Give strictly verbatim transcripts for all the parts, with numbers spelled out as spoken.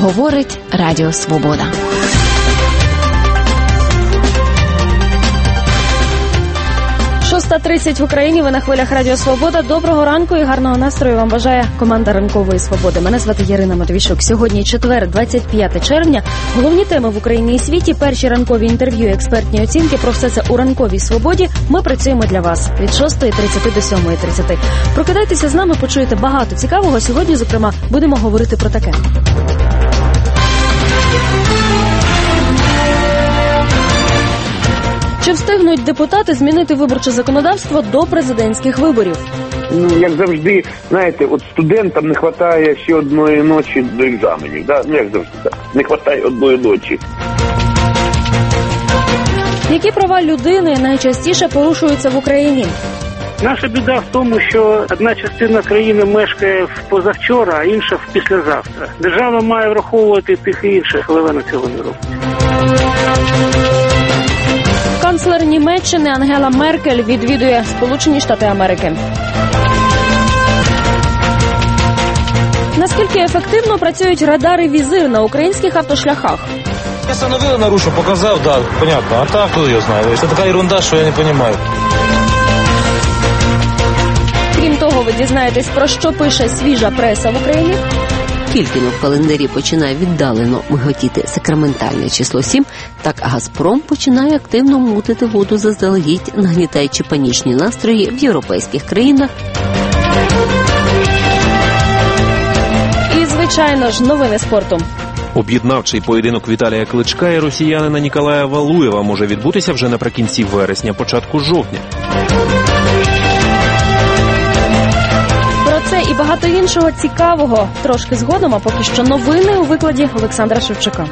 Говорить Радіо Свобода. шоста тридцять в Україні, ви на хвилях Радіо Свобода. Доброго ранку і гарного настрою вам бажає команда Ранкової Свободи. Мене звати Ярина Матвійчук. Сьогодні четвер, двадцять п'яте червня. Головні теми в Україні і світі, перші ранкові інтерв'ю, експертні оцінки. Про все це у Ранковій Свободі. Ми працюємо для вас від шостої тридцяти до сьомої тридцяти. Прокидайтеся з нами, почуєте багато цікавого. Сьогодні, зокрема, будемо говорити про таке. Чи встигнуть депутати змінити виборче законодавство до президентських виборів? Ну, як завжди, знаєте, от студентам не вистачає ще одної ночі до екзаменів. Да? Ну, як завжди, не вистачає одної ночі. Які права людини найчастіше порушуються в Україні? Наша біда в тому, що одна частина країни мешкає в позавчора, а інша в післязавтра. Держава має враховувати тих і інших, але вона цього не робить. Канцлер Німеччини Ангела Меркель відвідує Сполучені Штати Америки. Наскільки ефективно працюють радари «Візир» на українських автошляхах? Я остановил, нарушил, показал, да, понятно. А так, кто ее знает? Это такая ерунда, что я не понимаю. Крім того, ви дізнаєтесь, про що пише свіжа преса в Україні. Тільки в календарі починає віддалено миготіти сакраментальне число сім, так «Газпром» починає активно мутити воду заздалегідь, нагнітаючи панічні настрої в європейських країнах. І, звичайно ж, новини спорту. Об'єднавчий поєдинок Віталія Кличка і росіянина Ніколая Валуєва може відбутися вже наприкінці вересня, початку жовтня. Це і багато іншого цікавого трошки згодом, а поки що новини у викладі Олександра Шевчука.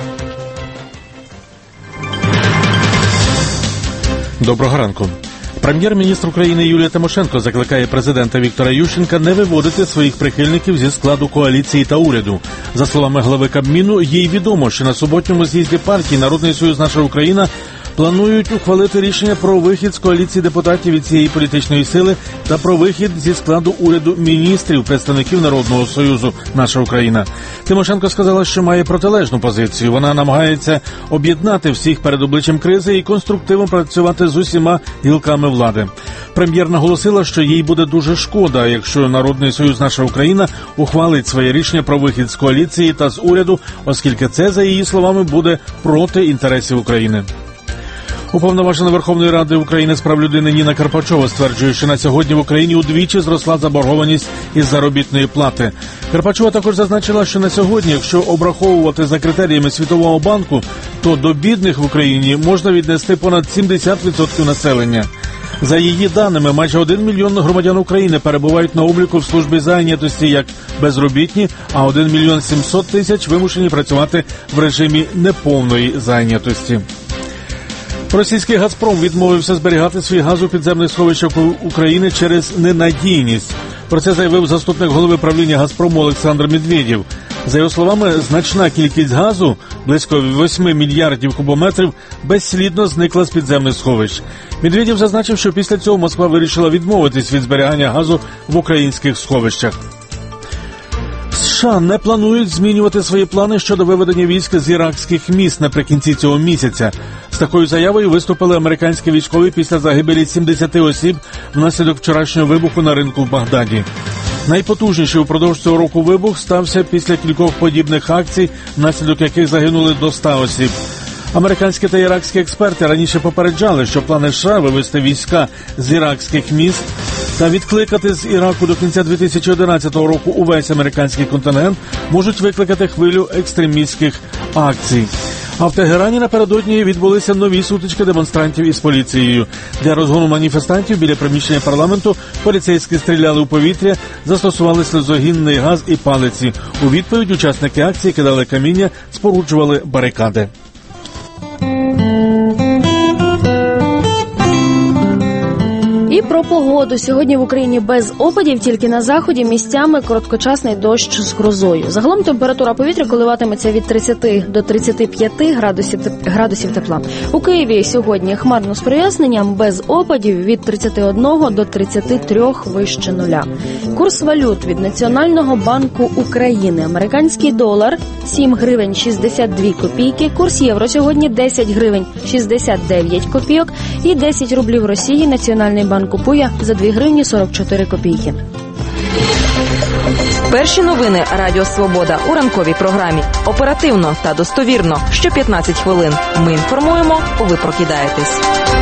Доброго ранку. Прем'єр-міністр України Юлія Тимошенко закликає президента Віктора Ющенка не виводити своїх прихильників зі складу коаліції та уряду. За словами глави Кабміну, їй відомо, що на суботньому з'їзді партії «Народний союз. Наша Україна» планують ухвалити рішення про вихід з коаліції депутатів від цієї політичної сили та про вихід зі складу уряду міністрів, представників Народного Союзу «Наша Україна». Тимошенко сказала, що має протилежну позицію. Вона намагається об'єднати всіх перед обличчям кризи і конструктивно працювати з усіма гілками влади. Прем'єр наголосила, що їй буде дуже шкода, якщо Народний Союз «Наша Україна» ухвалить своє рішення про вихід з коаліції та з уряду, оскільки це, за її словами, буде проти інтересів України. Уповноважена Верховної Ради України з прав людини Ніна Карпачова стверджує, що на сьогодні в Україні удвічі зросла заборгованість із заробітної плати. Карпачова також зазначила, що на сьогодні, якщо обраховувати за критеріями Світового банку, то до бідних в Україні можна віднести понад сімдесят відсотків населення. За її даними, майже один мільйон громадян України перебувають на обліку в службі зайнятості як безробітні, а один мільйон сімсот тисяч вимушені працювати в режимі неповної зайнятості. Російський «Газпром» відмовився зберігати свій газ у підземних сховищах України через ненадійність. Про це заявив заступник голови правління «Газпрому» Олександр Медведєв. За його словами, значна кількість газу, близько восьми мільярдів кубометрів, безслідно зникла з підземних сховищ. Медведєв зазначив, що після цього Москва вирішила відмовитись від зберігання газу в українських сховищах. США не планують змінювати свої плани щодо виведення військ з іракських міст наприкінці цього місяця. З такою заявою виступили американські військові після загибелі сімдесяти осіб внаслідок вчорашнього вибуху на ринку в Багдаді. Найпотужніший упродовж цього року вибух стався після кількох подібних акцій, внаслідок яких загинули до ста осіб. Американські та іракські експерти раніше попереджали, що плани США вивести війська з іракських міст та відкликати з Іраку до кінця дві тисячі одинадцятого року увесь американський контингент можуть викликати хвилю екстремістських акцій. А в Тегерані напередодні відбулися нові сутички демонстрантів із поліцією. Для розгону маніфестантів біля приміщення парламенту поліцейські стріляли у повітря, застосували сльозогінний газ і палиці. У відповідь учасники акції кидали каміння, споруджували барикади. І про погоду. Сьогодні в Україні без опадів, тільки на заході місцями короткочасний дощ з грозою. Загалом температура повітря коливатиметься від тридцяти до тридцяти п'яти градусів, градусів тепла. У Києві сьогодні хмарно з проясненням, без опадів від тридцяти одного до тридцяти трьох вище нуля. Курс валют від Національного банку України. Американський долар сім гривень шістдесят дві копійки, курс євро сьогодні десять гривень шістдесят дев'ять копійок і десять рублів Росії Національний банк купує за дві гривні сорок чотири копійки. Перші новини Радіо Свобода у ранковій програмі. Оперативно та достовірно. Що п'ятнадцять хвилин. Ми інформуємо, ви прокидаєтесь.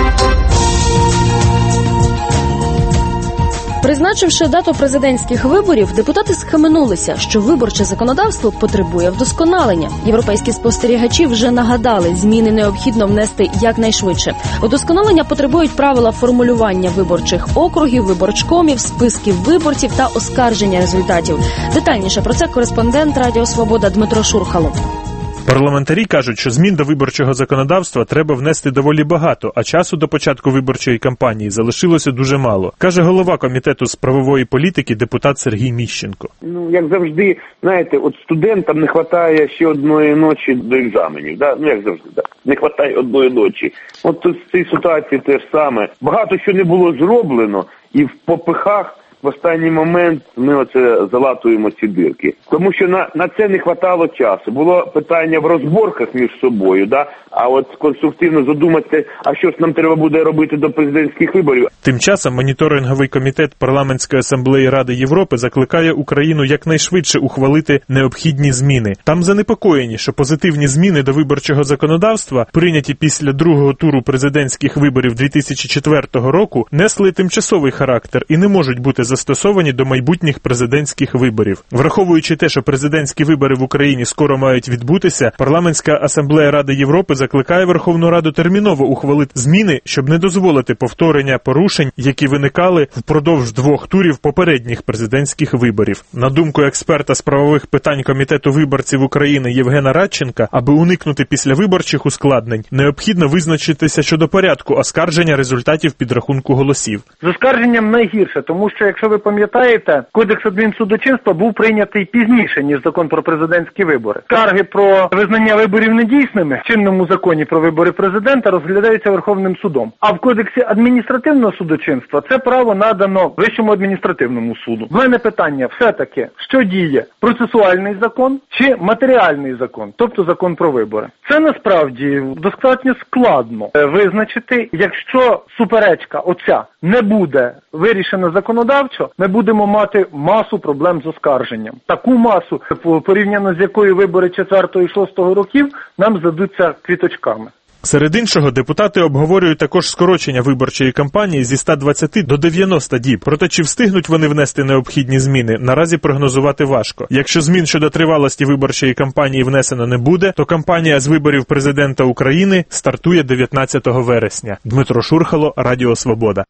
Призначивши дату президентських виборів, депутати схаменулися, що виборче законодавство потребує вдосконалення. Європейські спостерігачі вже нагадали, зміни необхідно внести якнайшвидше. Удосконалення потребують правила формулювання виборчих округів, виборчкомів, списків виборців та оскарження результатів. Детальніше про це кореспондент Радіо Свобода Дмитро Шурхало. Парламентарі кажуть, що змін до виборчого законодавства треба внести доволі багато, а часу до початку виборчої кампанії залишилося дуже мало, каже голова комітету з правової політики депутат Сергій Міщенко. Ну, як завжди, знаєте, от студентам не вистачає ще одної ночі до екзаменів, да? Ну, як завжди, да? Не вистачає одної ночі. От тут в цій ситуації те ж саме. Багато що не було зроблено, і в попихах в останній момент ми оце залатуємо ці дирки. Тому що на, на це не хватало часу. Було питання в розборках між собою, да? А от конструктивно задумати, а що ж нам треба буде робити до президентських виборів. Тим часом моніторинговий комітет Парламентської асамблеї Ради Європи закликає Україну якнайшвидше ухвалити необхідні зміни. Там занепокоєні, що позитивні зміни до виборчого законодавства, прийняті після другого туру президентських виборів дві тисячі четвертого року, несли тимчасовий характер і не можуть бути застосовані до майбутніх президентських виборів. Враховуючи те, що президентські вибори в Україні скоро мають відбутися, Парламентська асамблея Ради Європи закликає Верховну Раду терміново ухвалити зміни, щоб не дозволити повторення порушень, які виникали впродовж двох турів попередніх президентських виборів. На думку експерта з правових питань Комітету виборців України Євгена Радченка, аби уникнути післявиборчих ускладнень, необхідно визначитися щодо порядку оскарження результатів підрахунку голосів. З оскарженням найгірше, тому що, якщо ви пам'ятаєте, Кодекс адмінсудочинства був прийнятий пізніше, ніж закон про президентські вибори. Скарги про визнання виборів недійсними в чинному законі про вибори президента розглядаються Верховним судом. А в Кодексі адміністративного судочинства це право надано Вищому адміністративному суду. В мене питання все-таки, що діє? Процесуальний закон чи матеріальний закон, тобто закон про вибори? Це насправді достатньо складно визначити, якщо суперечка оця не буде вирішена законодавчо, ми будемо мати масу проблем з оскарженням. Таку масу, порівняно з якою вибори четвертого і шостого років, нам здадуться квіточками. Серед іншого, депутати обговорюють також скорочення виборчої кампанії зі ста двадцяти до дев'яноста діб. Проте чи встигнуть вони внести необхідні зміни, наразі прогнозувати важко. Якщо змін щодо тривалості виборчої кампанії внесено не буде, то кампанія з виборів президента України стартує дев'ятнадцятого вересня. Дмитро Шурхало, Радіо Свобода.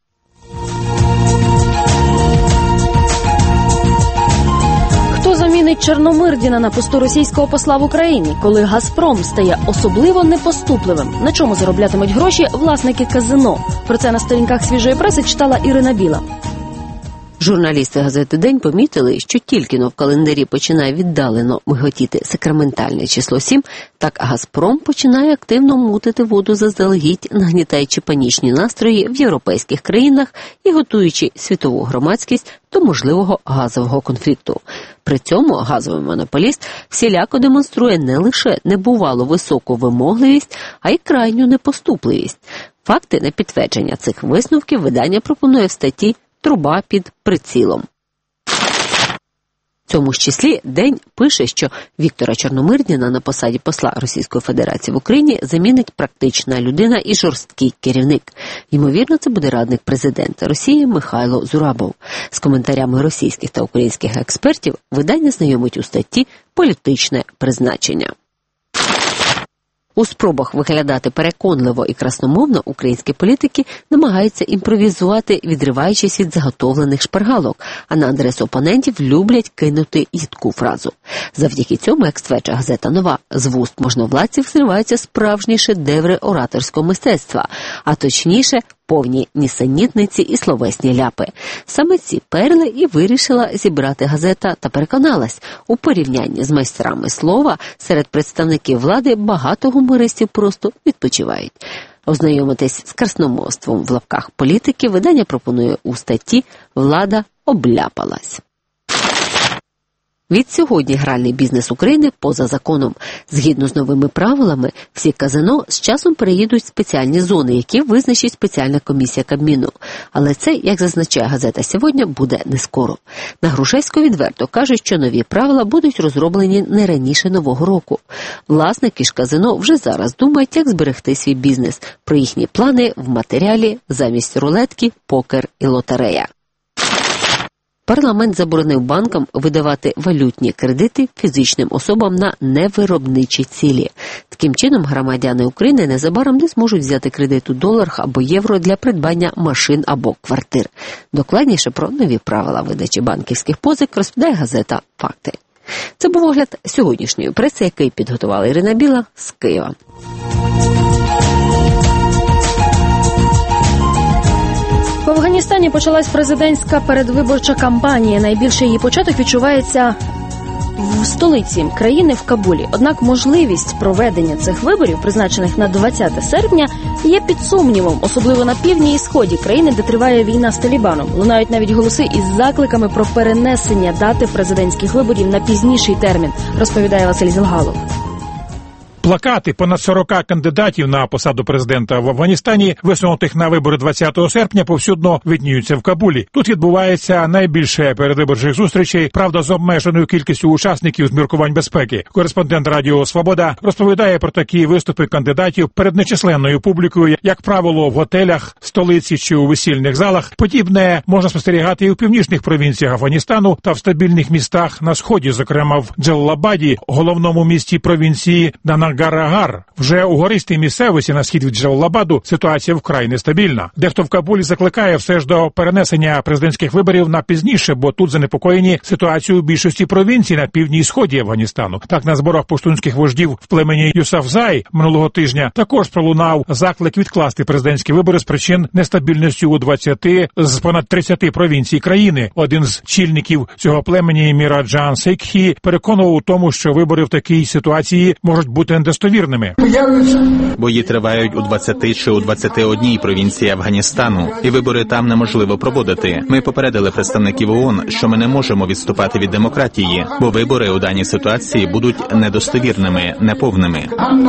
Замінить Чорномирдіна на посту російського посла в Україні, коли «Газпром» стає особливо непоступливим. На чому зароблятимуть гроші власники казино? Про це на сторінках «Свіжої преси» читала Ірина Біла. Журналісти газети «День» помітили, що тільки-но в календарі починає віддалено миготіти сакраментальне число сім, так «Газпром» починає активно мутити воду заздалегідь, нагнітаючи панічні настрої в європейських країнах і готуючи світову громадськість до можливого газового конфлікту. При цьому газовий монополіст всіляко демонструє не лише небувало високу вимогливість, а й крайню непоступливість. Факти на підтвердження цих висновків видання пропонує в статті «Труба під прицілом». В цьому ж числі «День» пише, що Віктора Чорномирдіна на посаді посла Російської Федерації в Україні замінить практична людина і жорсткий керівник. Ймовірно, це буде радник президента Росії Михайло Зурабов. З коментарями російських та українських експертів видання знайомить у статті «Політичне призначення». У спробах виглядати переконливо і красномовно українські політики намагаються імпровізувати, відриваючись від заготовлених шпаргалок, а на адресу опонентів люблять кинути їдку фразу. Завдяки цьому, як стверджує газета «Нова», з вуст можновладців зриваються справжні шедеври ораторського мистецтва, а точніше повні нісенітниці і словесні ляпи. Саме ці перли і вирішила зібрати газета та переконалась, у порівнянні з майстрами слова серед представників влади багато гумористів просто відпочивають. Ознайомитись з красномовством в лапках політики видання пропонує у статті «Влада обляпалась». Відсьогодні гральний бізнес України поза законом. Згідно з новими правилами, всі казино з часом переїдуть в спеціальні зони, які визначить спеціальна комісія Кабміну. Але це, як зазначає газета «Сьогодні», буде не скоро. На Грушевську відверто кажуть, що нові правила будуть розроблені не раніше Нового року. Власники ж казино вже зараз думають, як зберегти свій бізнес. Про їхні плани в матеріалі «Замість рулетки, покер і лотерея». Парламент заборонив банкам видавати валютні кредити фізичним особам на невиробничі цілі. Таким чином, громадяни України незабаром не зможуть взяти кредит у доларах або євро для придбання машин або квартир. Докладніше про нові правила видачі банківських позик розповідає газета «Факти». Це був огляд сьогоднішньої преси, який підготувала Ірина Біла з Києва. В Афганістані почалась президентська передвиборча кампанія. Найбільше її початок відчувається в столиці країни, в Кабулі. Однак можливість проведення цих виборів, призначених на двадцяте серпня, є під сумнівом, особливо на півдні і сході країни, де триває війна з Талібаном. Лунають навіть голоси із закликами про перенесення дати президентських виборів на пізніший термін, розповідає Василь Зілгалов. Плакати понад сорока кандидатів на посаду президента в Афганістані, висунутих на вибори двадцятого серпня, повсюдно видніються в Кабулі. Тут відбувається найбільше передвиборчих зустрічей, правда, з обмеженою кількістю учасників з міркувань безпеки. Кореспондент Радіо Свобода розповідає про такі виступи кандидатів перед нечисленною публікою, як правило, в готелях, столиці чи у весільних залах. Подібне можна спостерігати і в північних провінціях Афганістану та в стабільних містах на сході, зокрема в Джалалабаді, головному місті провінції Нангаргар. Вже у гористій місцевості на схід від Джалалабаду ситуація вкрай нестабільна. Дехто в Кабулі закликає все ж до перенесення президентських виборів на пізніше, бо тут занепокоєні ситуацією у більшості провінцій на півдні і сході Афганістану. Так, на зборах пуштунських вождів в племені Юсафзай минулого тижня також пролунав заклик відкласти президентські вибори з причин нестабільності у двадцяти з понад тридцяти провінцій країни. Один з чільників цього племені, Міраджан Сейкхі, переконував у тому, що вибори в такій ситуації можуть бути недостовірними. Бої тривають у двадцяти чи у двадцяти одній провінції Афганістану, і вибори там неможливо проводити. Ми попередили представників ООН, що ми не можемо відступати від демократії, бо вибори у даній ситуації будуть недостовірними, неповними.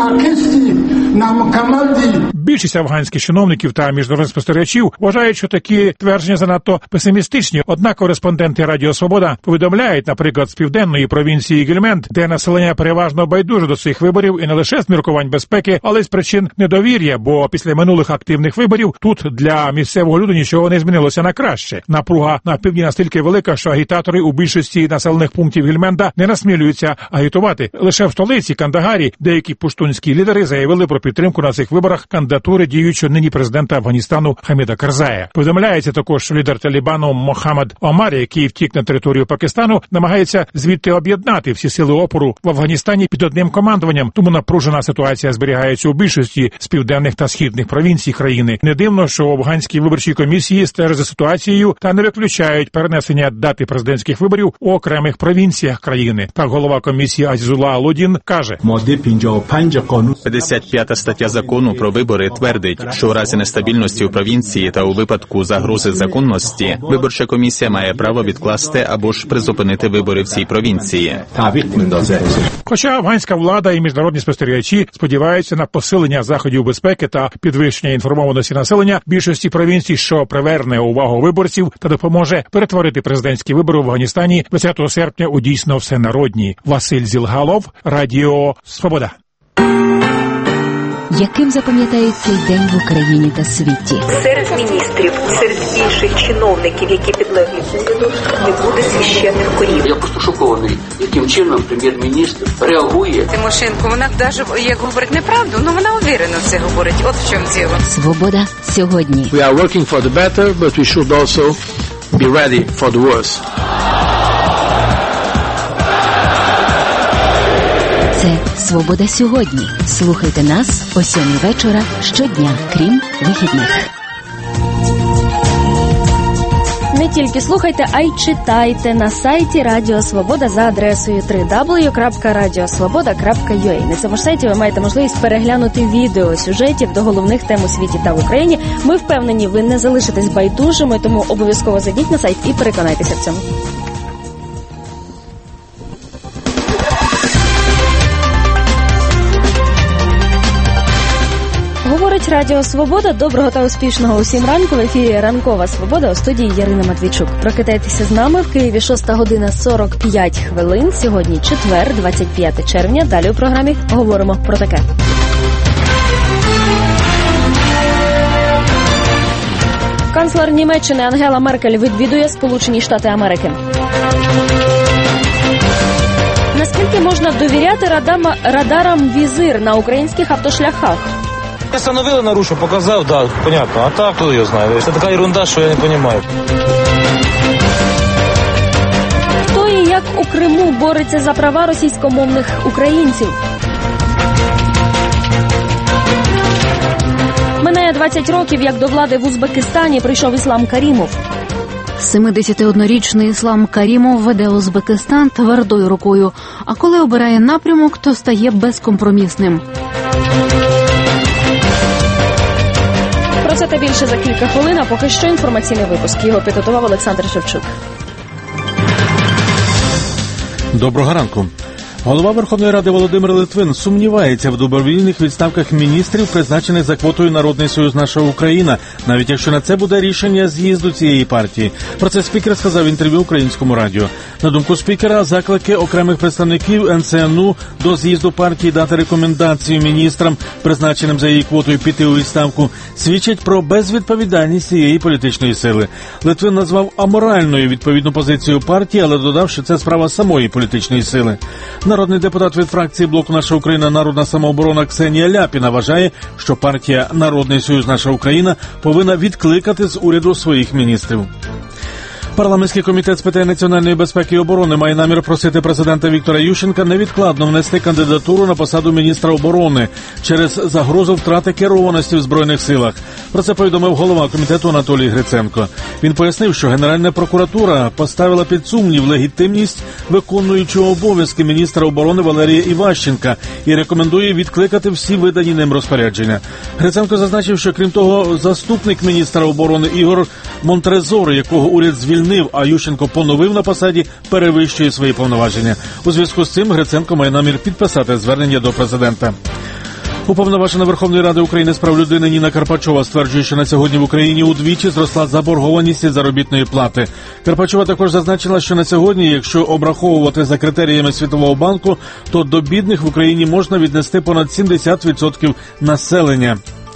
Більшість афганських чиновників та міжнародних спостерігачів вважають, що такі твердження занадто песимістичні. Однак кореспонденти Радіо Свобода повідомляють, наприклад, з південної провінції Гельманд, де населення переважно байдуже до цих виборів і не лише з міркувань безпеки, але й з причин недовір'я, бо після минулих активних виборів тут для місцевого люду нічого не змінилося на краще. Напруга на півдні настільки велика, що агітатори у більшості населених пунктів Гельманда не насмілюються агітувати. Лише в столиці Кандагарі деякі пуштунські лідери заявили про підтримку на цих виборах кандидатури діючого нині президента Афганістану Хаміда Карзая. Повідомляється також, що лідер Талібану Мохаммед Омар, який втік на територію Пакистану, намагається звідти об'єднати всі сили опору в Афганістані під одним командуванням, тому напружена ситуація зберігається у більшості з південних та східних провінцій країни. Не дивно, що в афганській виборчій комісії стежать за ситуацією та не виключають перенесення дати президентських виборів у окремих провінціях країни. Так голова комісії Азізулла Алудін каже: п'ятдесят п'ята стаття закону про вибори твердить, що у разі нестабільності у провінції та у випадку загрози законності виборча комісія має право відкласти або ж призупинити вибори в цій провінції. Хоча афганська влада і міжнародні спостерігачі сподіваються на посилення заходів безпеки та підвищення інформованості населення більшості провінцій, що приверне увагу виборців та допоможе перетворити президентські вибори в Афганістані двадцятого серпня у дійсно всенародні. Василь Зілгалов, Радіо Свобода. Яким запам'ятають цей день в Україні та світі? Серед міністрів, серед інших чиновників, які підлеглі уряду, не буде священних корів. Я просто шокований, яким чином прем'єр-міністр реагує. Тимошенко, вона навіть, як говорить неправду, але вона уверено це говорить. От в чому діло. Свобода сьогодні. We are working for the better, but we should also be ready for the worse. Це «Свобода сьогодні». Слухайте нас о сьомій вечора щодня, крім вихідних. Не тільки слухайте, а й читайте на сайті Радіо Свобода за адресою дабл ю дабл ю дабл ю крапка радіосвобода крапка ю а. На цьому ж сайті ви маєте можливість переглянути відео сюжетів до головних тем у світі та в Україні. Ми впевнені, ви не залишитесь байдужими, тому обов'язково зайдіть на сайт і переконайтеся в цьому. Говорить Радіо Свобода. Доброго та успішного усім ранку. В ефірі Ранкова Свобода, у студії Ярина Матвійчук. Прокидайтеся з нами. В Києві шоста година сорок п'ять хвилин. Сьогодні четвер, двадцять п'яте червня. Далі у програмі говоримо про таке. Канцлер Німеччини Ангела Меркель відвідує Сполучені Штати Америки. Наскільки можна довіряти радам, радарам «Візир» на українських автошляхах? Остановили, нарушил, показал, да, понятно. А так, кто ее знает? Это такая ерунда, что я не понимаю. Хто і як у Криму бореться за права російськомовних українців? Минає двадцять років, як до влади в Узбекистані прийшов Іслам Карімов. семидесятиоднорічний Іслам Карімов веде Узбекистан твердою рукою, а коли обирає напрямок, то стає безкомпромісним. Про це та більше за кілька хвилин, а поки що інформаційний випуск. Його підготував Олександр Шевчук. Доброго ранку. Голова Верховної Ради Володимир Литвин сумнівається в добровільних відставках міністрів, призначених за квотою Народний Союз Наша Україна, навіть якщо на це буде рішення з'їзду цієї партії. Про це спікер сказав в інтерв'ю Українському радіо. На думку спікера, заклики окремих представників ен це ен у до з'їзду партії дати рекомендацію міністрам, призначеним за її квотою піти у відставку, свідчать про безвідповідальність цієї політичної сили. Литвин назвав аморальною відповідну позицію партії, але додав, що це справа самої політичної сили. Народний депутат від фракції блоку «Наша Україна. Народна самооборона» Ксенія Ляпіна вважає, що партія «Народний Союз. Наша Україна» повинна відкликати з уряду своїх міністрів. Парламентський комітет з питань національної безпеки і оборони має намір просити президента Віктора Ющенка невідкладно внести кандидатуру на посаду міністра оборони через загрозу втрати керованості в Збройних силах. Про це повідомив голова комітету Анатолій Гриценко. Він пояснив, що Генеральна прокуратура поставила під сумнів легітимність виконуючого обов'язки міністра оборони Валерія Іващенка і рекомендує відкликати всі видані ним розпорядження. Гриценко зазначив, що крім того, заступник міністра оборони Ігор Монтрезор, якого уряд звільнив, а Ющенко поновив на посаді, перевищує свої повноваження. У зв'язку з цим Гриценко має намір підписати звернення до президента. Уповноважена Верховної Ради України з прав людини Ніна Карпачова стверджує, що на сьогодні в Україні удвічі зросла заборгованість із заробітної плати. Карпачова також зазначила, що на сьогодні, якщо обраховувати за критеріями Світового банку, то до бідних в Україні можна віднести понад сімдесят відсотків населення.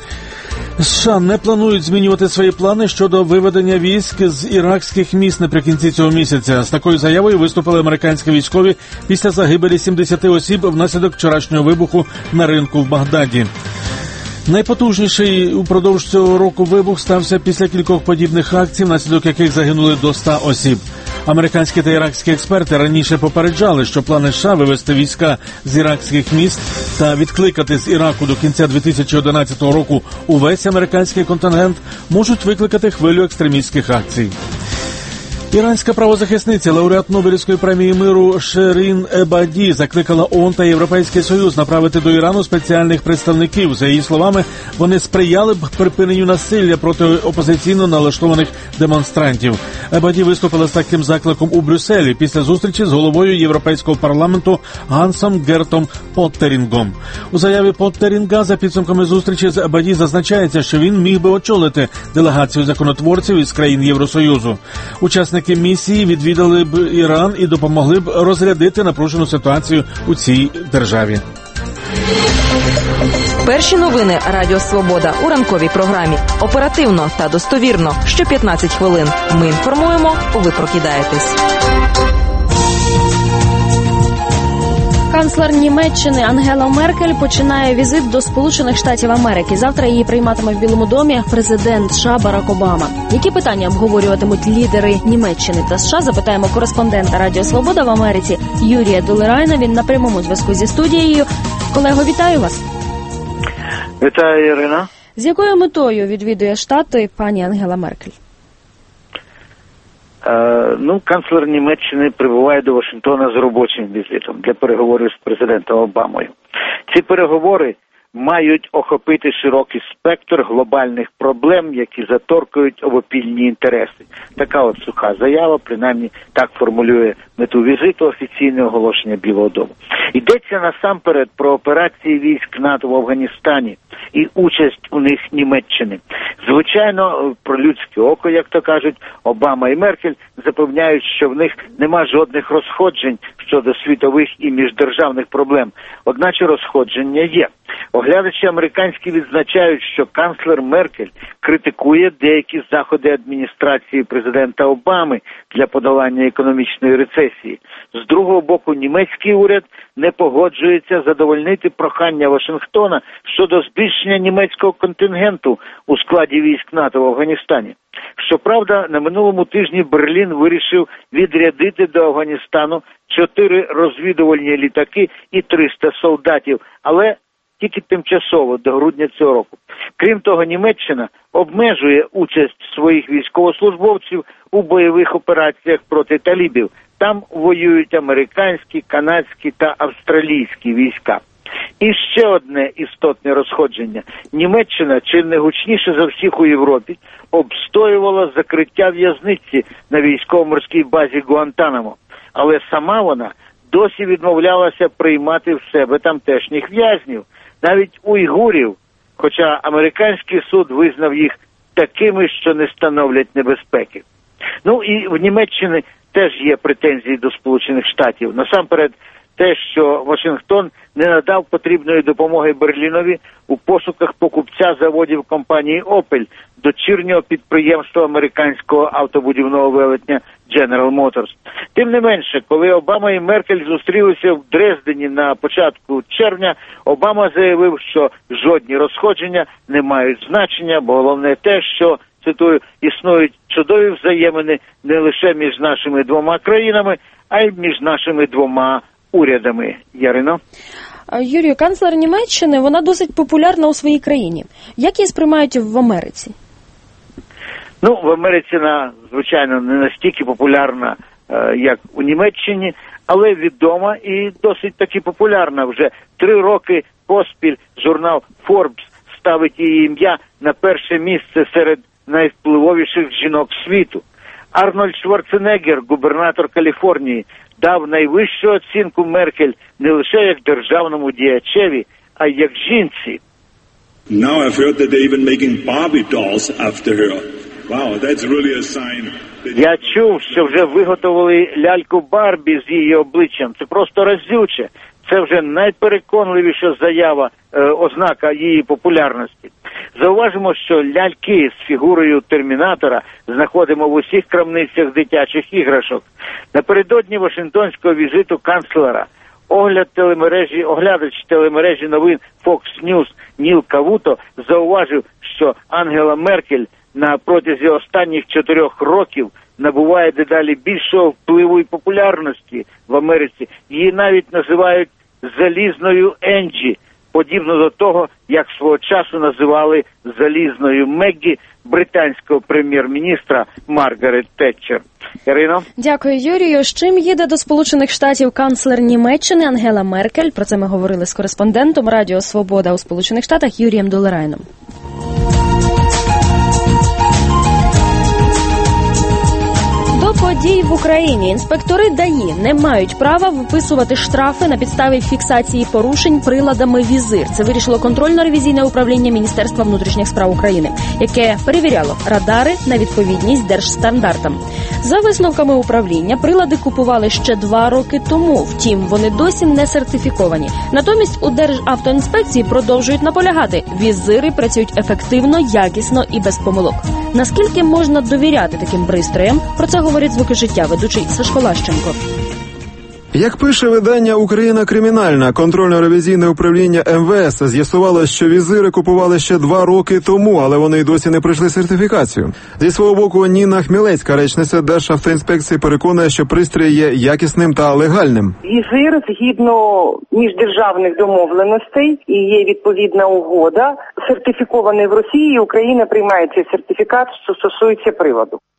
США не планують змінювати свої плани щодо виведення військ з іракських міст наприкінці цього місяця. З такою заявою виступили американські військові після загибелі сімдесяти осіб внаслідок вчорашнього вибуху на ринку в Багдаді. Найпотужніший упродовж цього року вибух стався після кількох подібних акцій, внаслідок яких загинули до ста осіб. Американські та іракські експерти раніше попереджали, що плани США вивести війська з іракських міст та відкликати з Іраку до кінця дві тисячі одинадцятого року увесь американський контингент можуть викликати хвилю екстремістських акцій. Іранська правозахисниця, лауреат Нобелівської премії миру Шерін Ебаді закликала ООН та Європейський Союз направити до Ірану спеціальних представників. За її словами, вони сприяли б припиненню насилля проти опозиційно налаштованих демонстрантів. Ебаді виступила з таким закликом у Брюсселі після зустрічі з головою Європейського парламенту Гансом Гертом Поттерінгом. У заяві Поттерінга за підсумками зустрічі з Ебаді зазначається, що він міг би очолити делегацію законотворців із країн Євросоюзу. Учасники місії відвідали б Іран і допомогли б розрядити напружену ситуацію у цій державі. Перші новини Радіо Свобода у ранковій програмі. Оперативно та достовірно. Що п'ятнадцять хвилин. Ми інформуємо, ви прокидаєтесь. Канцлер Німеччини Ангела Меркель починає візит до Сполучених Штатів Америки. Завтра її прийматиме в Білому домі президент США Барак Обама. Які питання обговорюватимуть лідери Німеччини та США, запитаємо кореспондента Радіо Свобода в Америці Юрія Долерайна. Він на прямому зв'язку зі студією. Колего, вітаю вас. Вітаю, Ірина. З якою метою відвідує Штати пані Ангела Меркель? Е, ну, канцлер Німеччини прибуває до Вашингтона з робочим візитом для переговорів з президентом Обамою. Ці переговори мають охопити широкий спектр глобальних проблем, які заторкують обопільні інтереси. Така от суха заява, принаймні так формулює мету візиту офіційне оголошення Білого дому. Йдеться насамперед про операції військ НАТО в Афганістані і участь у них Німеччини. Звичайно, про людське око, як то кажуть, Обама і Меркель запевняють, що в них нема жодних розходжень щодо світових і міждержавних проблем. Одначе розходження є. Оглядачі американські відзначають, що канцлер Меркель критикує деякі заходи адміністрації президента Обами для подолання економічної рецесії. З другого боку, німецький уряд не погоджується задовольнити прохання Вашингтона щодо збільшення німецького контингенту у складі військ НАТО в Афганістані. Щоправда, на минулому тижні Берлін вирішив відрядити до Афганістану чотири розвідувальні літаки і триста солдатів, але тільки тимчасово, до грудня цього року. Крім того, Німеччина обмежує участь своїх військовослужбовців у бойових операціях проти талібів. Там воюють американські, канадські та австралійські війська. І ще одне істотне розходження. Німеччина, чи не гучніше за всіх у Європі, обстоювала закриття в'язниці на військово-морській базі Гуантанамо. Але сама вона досі відмовлялася приймати в себе тамтешніх в'язнів, навіть уйгурів, хоча американський суд визнав їх такими, що не становлять небезпеки. Ну і в Німеччині теж є претензії до Сполучених Штатів. Насамперед, те, що Вашингтон не надав потрібної допомоги Берлінові у пошуках покупця заводів компанії Opel, дочірнього підприємства американського автобудівного велетня General Motors. Тим не менше, коли Обама і Меркель зустрілися в Дрездені на початку червня, Обама заявив, що жодні розходження не мають значення, бо головне те, що, цитую, існують чудові взаємини не лише між нашими двома країнами, а й між нашими двома урядами. Ярино? Юрію, канцлер Німеччини, вона досить популярна у своїй країні. Як її сприймають в Америці? Ну, в Америці вона, звичайно, не настільки популярна, е, як у Німеччині, але відома і досить таки популярна. Вже три роки поспіль журнал Forbes ставить її ім'я на перше місце серед найвпливовіших жінок світу. Арнольд Шварценеггер, губернатор Каліфорнії, дав найвищу оцінку Меркель не лише як державному діячеві, а й як жінці. Now I've heard that they're even making Barbie dolls after her. Wow, that's really a sign. Я чув, що вже виготовили ляльку Барбі з її обличчям. Це просто разюче. Це вже найпереконливіша заява, е, ознака її популярності. Зауважимо, що ляльки з фігурою Термінатора знаходимо в усіх крамницях дитячих іграшок. Напередодні Вашингтонського візиту канцлера огляд телемережі, оглядач телемережі новин Fox News Ніл Кавуто зауважив, що Ангела Меркель на протязі останніх чотирьох років набуває дедалі більшого впливу і популярності в Америці. Її навіть називають залізною Енджі, подібно до того, як свого часу називали залізною Меггі британського прем'єр-міністра Маргарет Тетчер. Ірино? Дякую, Юрію. З чим їде до Сполучених Штатів канцлер Німеччини Ангела Меркель? Про це ми говорили з кореспондентом Радіо Свобода у Сполучених Штатах Юрієм Долерайном. До подій в Україні. Інспектори ДАІ не мають права виписувати штрафи на підставі фіксації порушень приладами «Візир». Це вирішило контрольно-ревізійне управління Міністерства внутрішніх справ України, яке перевіряло радари на відповідність держстандартам. За висновками управління, прилади купували ще два роки тому. Втім, вони досі не сертифіковані. Натомість у Державтоінспекції продовжують наполягати. «Візири» працюють ефективно, якісно і без помилок. Наскільки можна довіряти таким пристроям? Про це говорить «Звуки життя» ведучий Сашко Лащенко. Як пише видання «Україна кримінальна», контрольно-ревізійне управління ем ве ес з'ясувало, що візири купували ще два роки тому, але вони й досі не пройшли сертифікацію. Зі свого боку, Ніна Хмілецька, речниця Державтоінспекції, переконує, що пристрій є якісним та легальним. Візир, згідно міждержавних домовленостей, і є відповідна угода, сертифікований в Росії, Україна приймає цей сертифікат, що стосується приладу.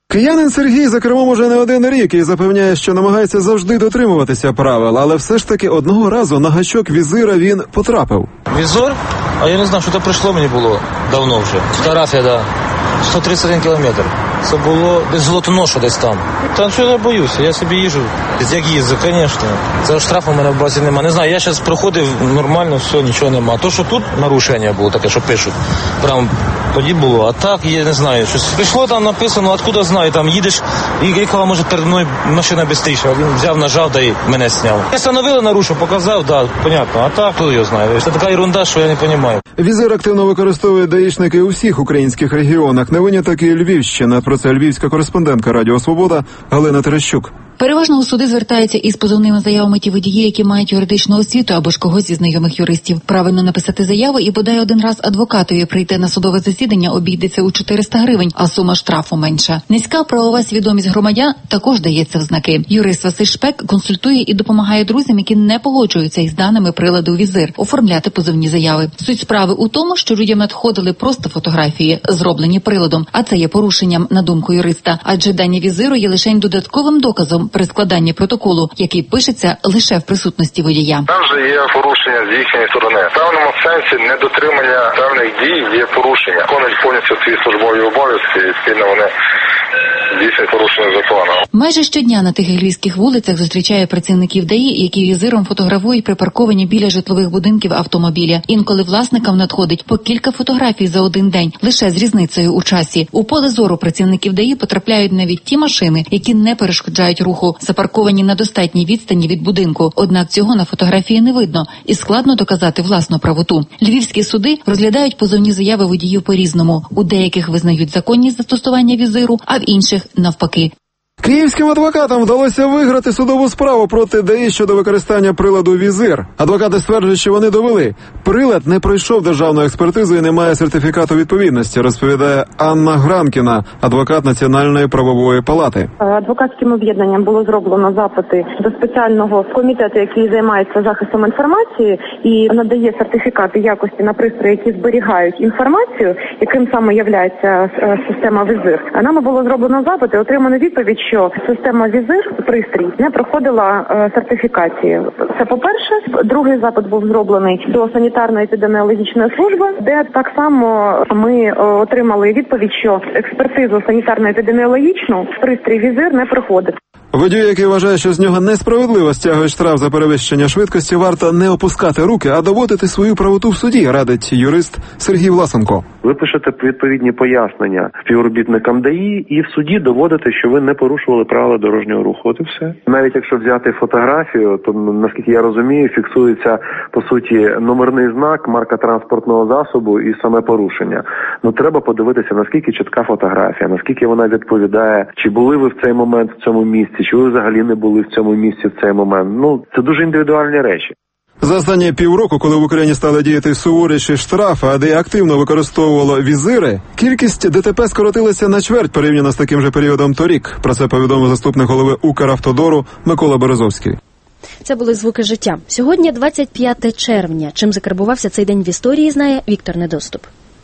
Киянин Сергій за кермом уже не один рік і запевняє, що намагається завжди дотримуватися правил, але все ж таки одного разу на гачок візира він потрапив. Візор? А я не знаю, що це прийшло мені було давно вже. Фотографія, да. сто тридцять один кілометр. Це було десь Золотоноша десь там. Та що я боюся, я собі їжджу. Як їздю, звісно. Це штрафу в мене в базі немає. Не знаю, я зараз проходив нормально, все, нічого немає. То, що тут нарушення було таке, що пишуть, прям тоді було. А так, я не знаю, щось прийшло там написано, откуда знаю, там їдеш, і їхала, може, перед мною машина швидше. Він взяв, нажав, да і мене зняв. Я встановили, нарушив, показав, да, понятно. А так, хто його знає. Це така ерунда, що я не розумію. Візир активно використовують даїшники у всіх українських регіонах. Не виняток і Львівщина. Про це львівська кореспондентка Радіо Свобода Галина Терещук. Переважно у суди звертаються із позовними заявами ті водії, які мають юридичну освіту або ж когось зі знайомих юристів. Правильно написати заяву і бодай один раз адвокатові прийти на судове засідання обійдеться у чотириста гривень, а сума штрафу менша. Низька правова свідомість громадян також дається в знаки. Юрист Василь Шпек консультує і допомагає друзям, які не погоджуються із даними приладу «Візир», оформляти позовні заяви. Суть справи у тому, що людям надходили просто фотографії, зроблені приладом, а це є порушенням, на думку юриста, адже дані «Візиру» є лише додатковим доказом при складанні протоколу, який пишеться лише в присутності водія. Там же є порушення з їхньої сторони. В певному сенсі недотримання певних дій є порушення. Виконують повністю свої службові обов'язки і спільно вони здійснюють порушення закону. Майже щодня на тих львівських вулицях зустрічає працівників ДАІ, які візиром фотографують припарковані біля житлових будинків автомобіля. Інколи власникам надходить по кілька фотографій за один день, лише з різницею у часі. У поле зору працівників ДАІ потрапляють навіть ті машини, які не перешкоджають руху, запарковані на достатній відстані від будинку. Однак цього на фотографії не видно і складно доказати власну правоту. Львівські суди розглядають позовні заяви водіїв по-різному. У деяких визнають законність застосування візиру, а в інших навпаки. Київським адвокатам вдалося виграти судову справу проти ДАІ щодо використання приладу «Візир». Адвокати стверджують, що вони довели. Прилад не пройшов державну експертизу і не має сертифікату відповідності, розповідає Анна Гранкіна, адвокат Національної правової палати. Адвокатським об'єднанням було зроблено запити до спеціального комітету, який займається захистом інформації і надає сертифікати якості на пристрої, які зберігають інформацію, яким саме є система «Візир». А нами було зроблено запит і отримано відповідь, що система «Візир», пристрій, не проходила е, сертифікації. Це по-перше. Другий запит був зроблений до санітарно-епідеміологічної служби, де так само ми е, отримали відповідь, що експертизу санітарно-епідеміологічну пристрій «Візир» не проходить. Водій, який вважає, що з нього несправедливо стягують штраф за перевищення швидкості, варто не опускати руки, а доводити свою правоту в суді, радить юрист Сергій Власенко. Ви пишете відповідні пояснення співробітникам ДАІ і в суді доводите, що ви не порушували правила дорожнього руху. От і все. Навіть якщо взяти фотографію, то, наскільки я розумію, фіксується, по суті, номерний знак, марка транспортного засобу і саме порушення. Ну, треба подивитися, наскільки чітка фотографія, наскільки вона відповідає, чи були ви в цей момент в цьому місці, чи ви взагалі не були в цьому місці в цей момент. Ну, це дуже індивідуальні речі. За останні півроку, коли в Україні стали діяти суворіші штрафи, а де активно використовувало візири, кількість ДТП скоротилася на чверть порівняно з таким же періодом торік. Про це повідомив заступник голови Укравтодору Микола Березовський. Це були звуки життя. Сьогодні двадцять п'яте червня. Чим закарбувався цей день в історії, знає Віктор Недоступ.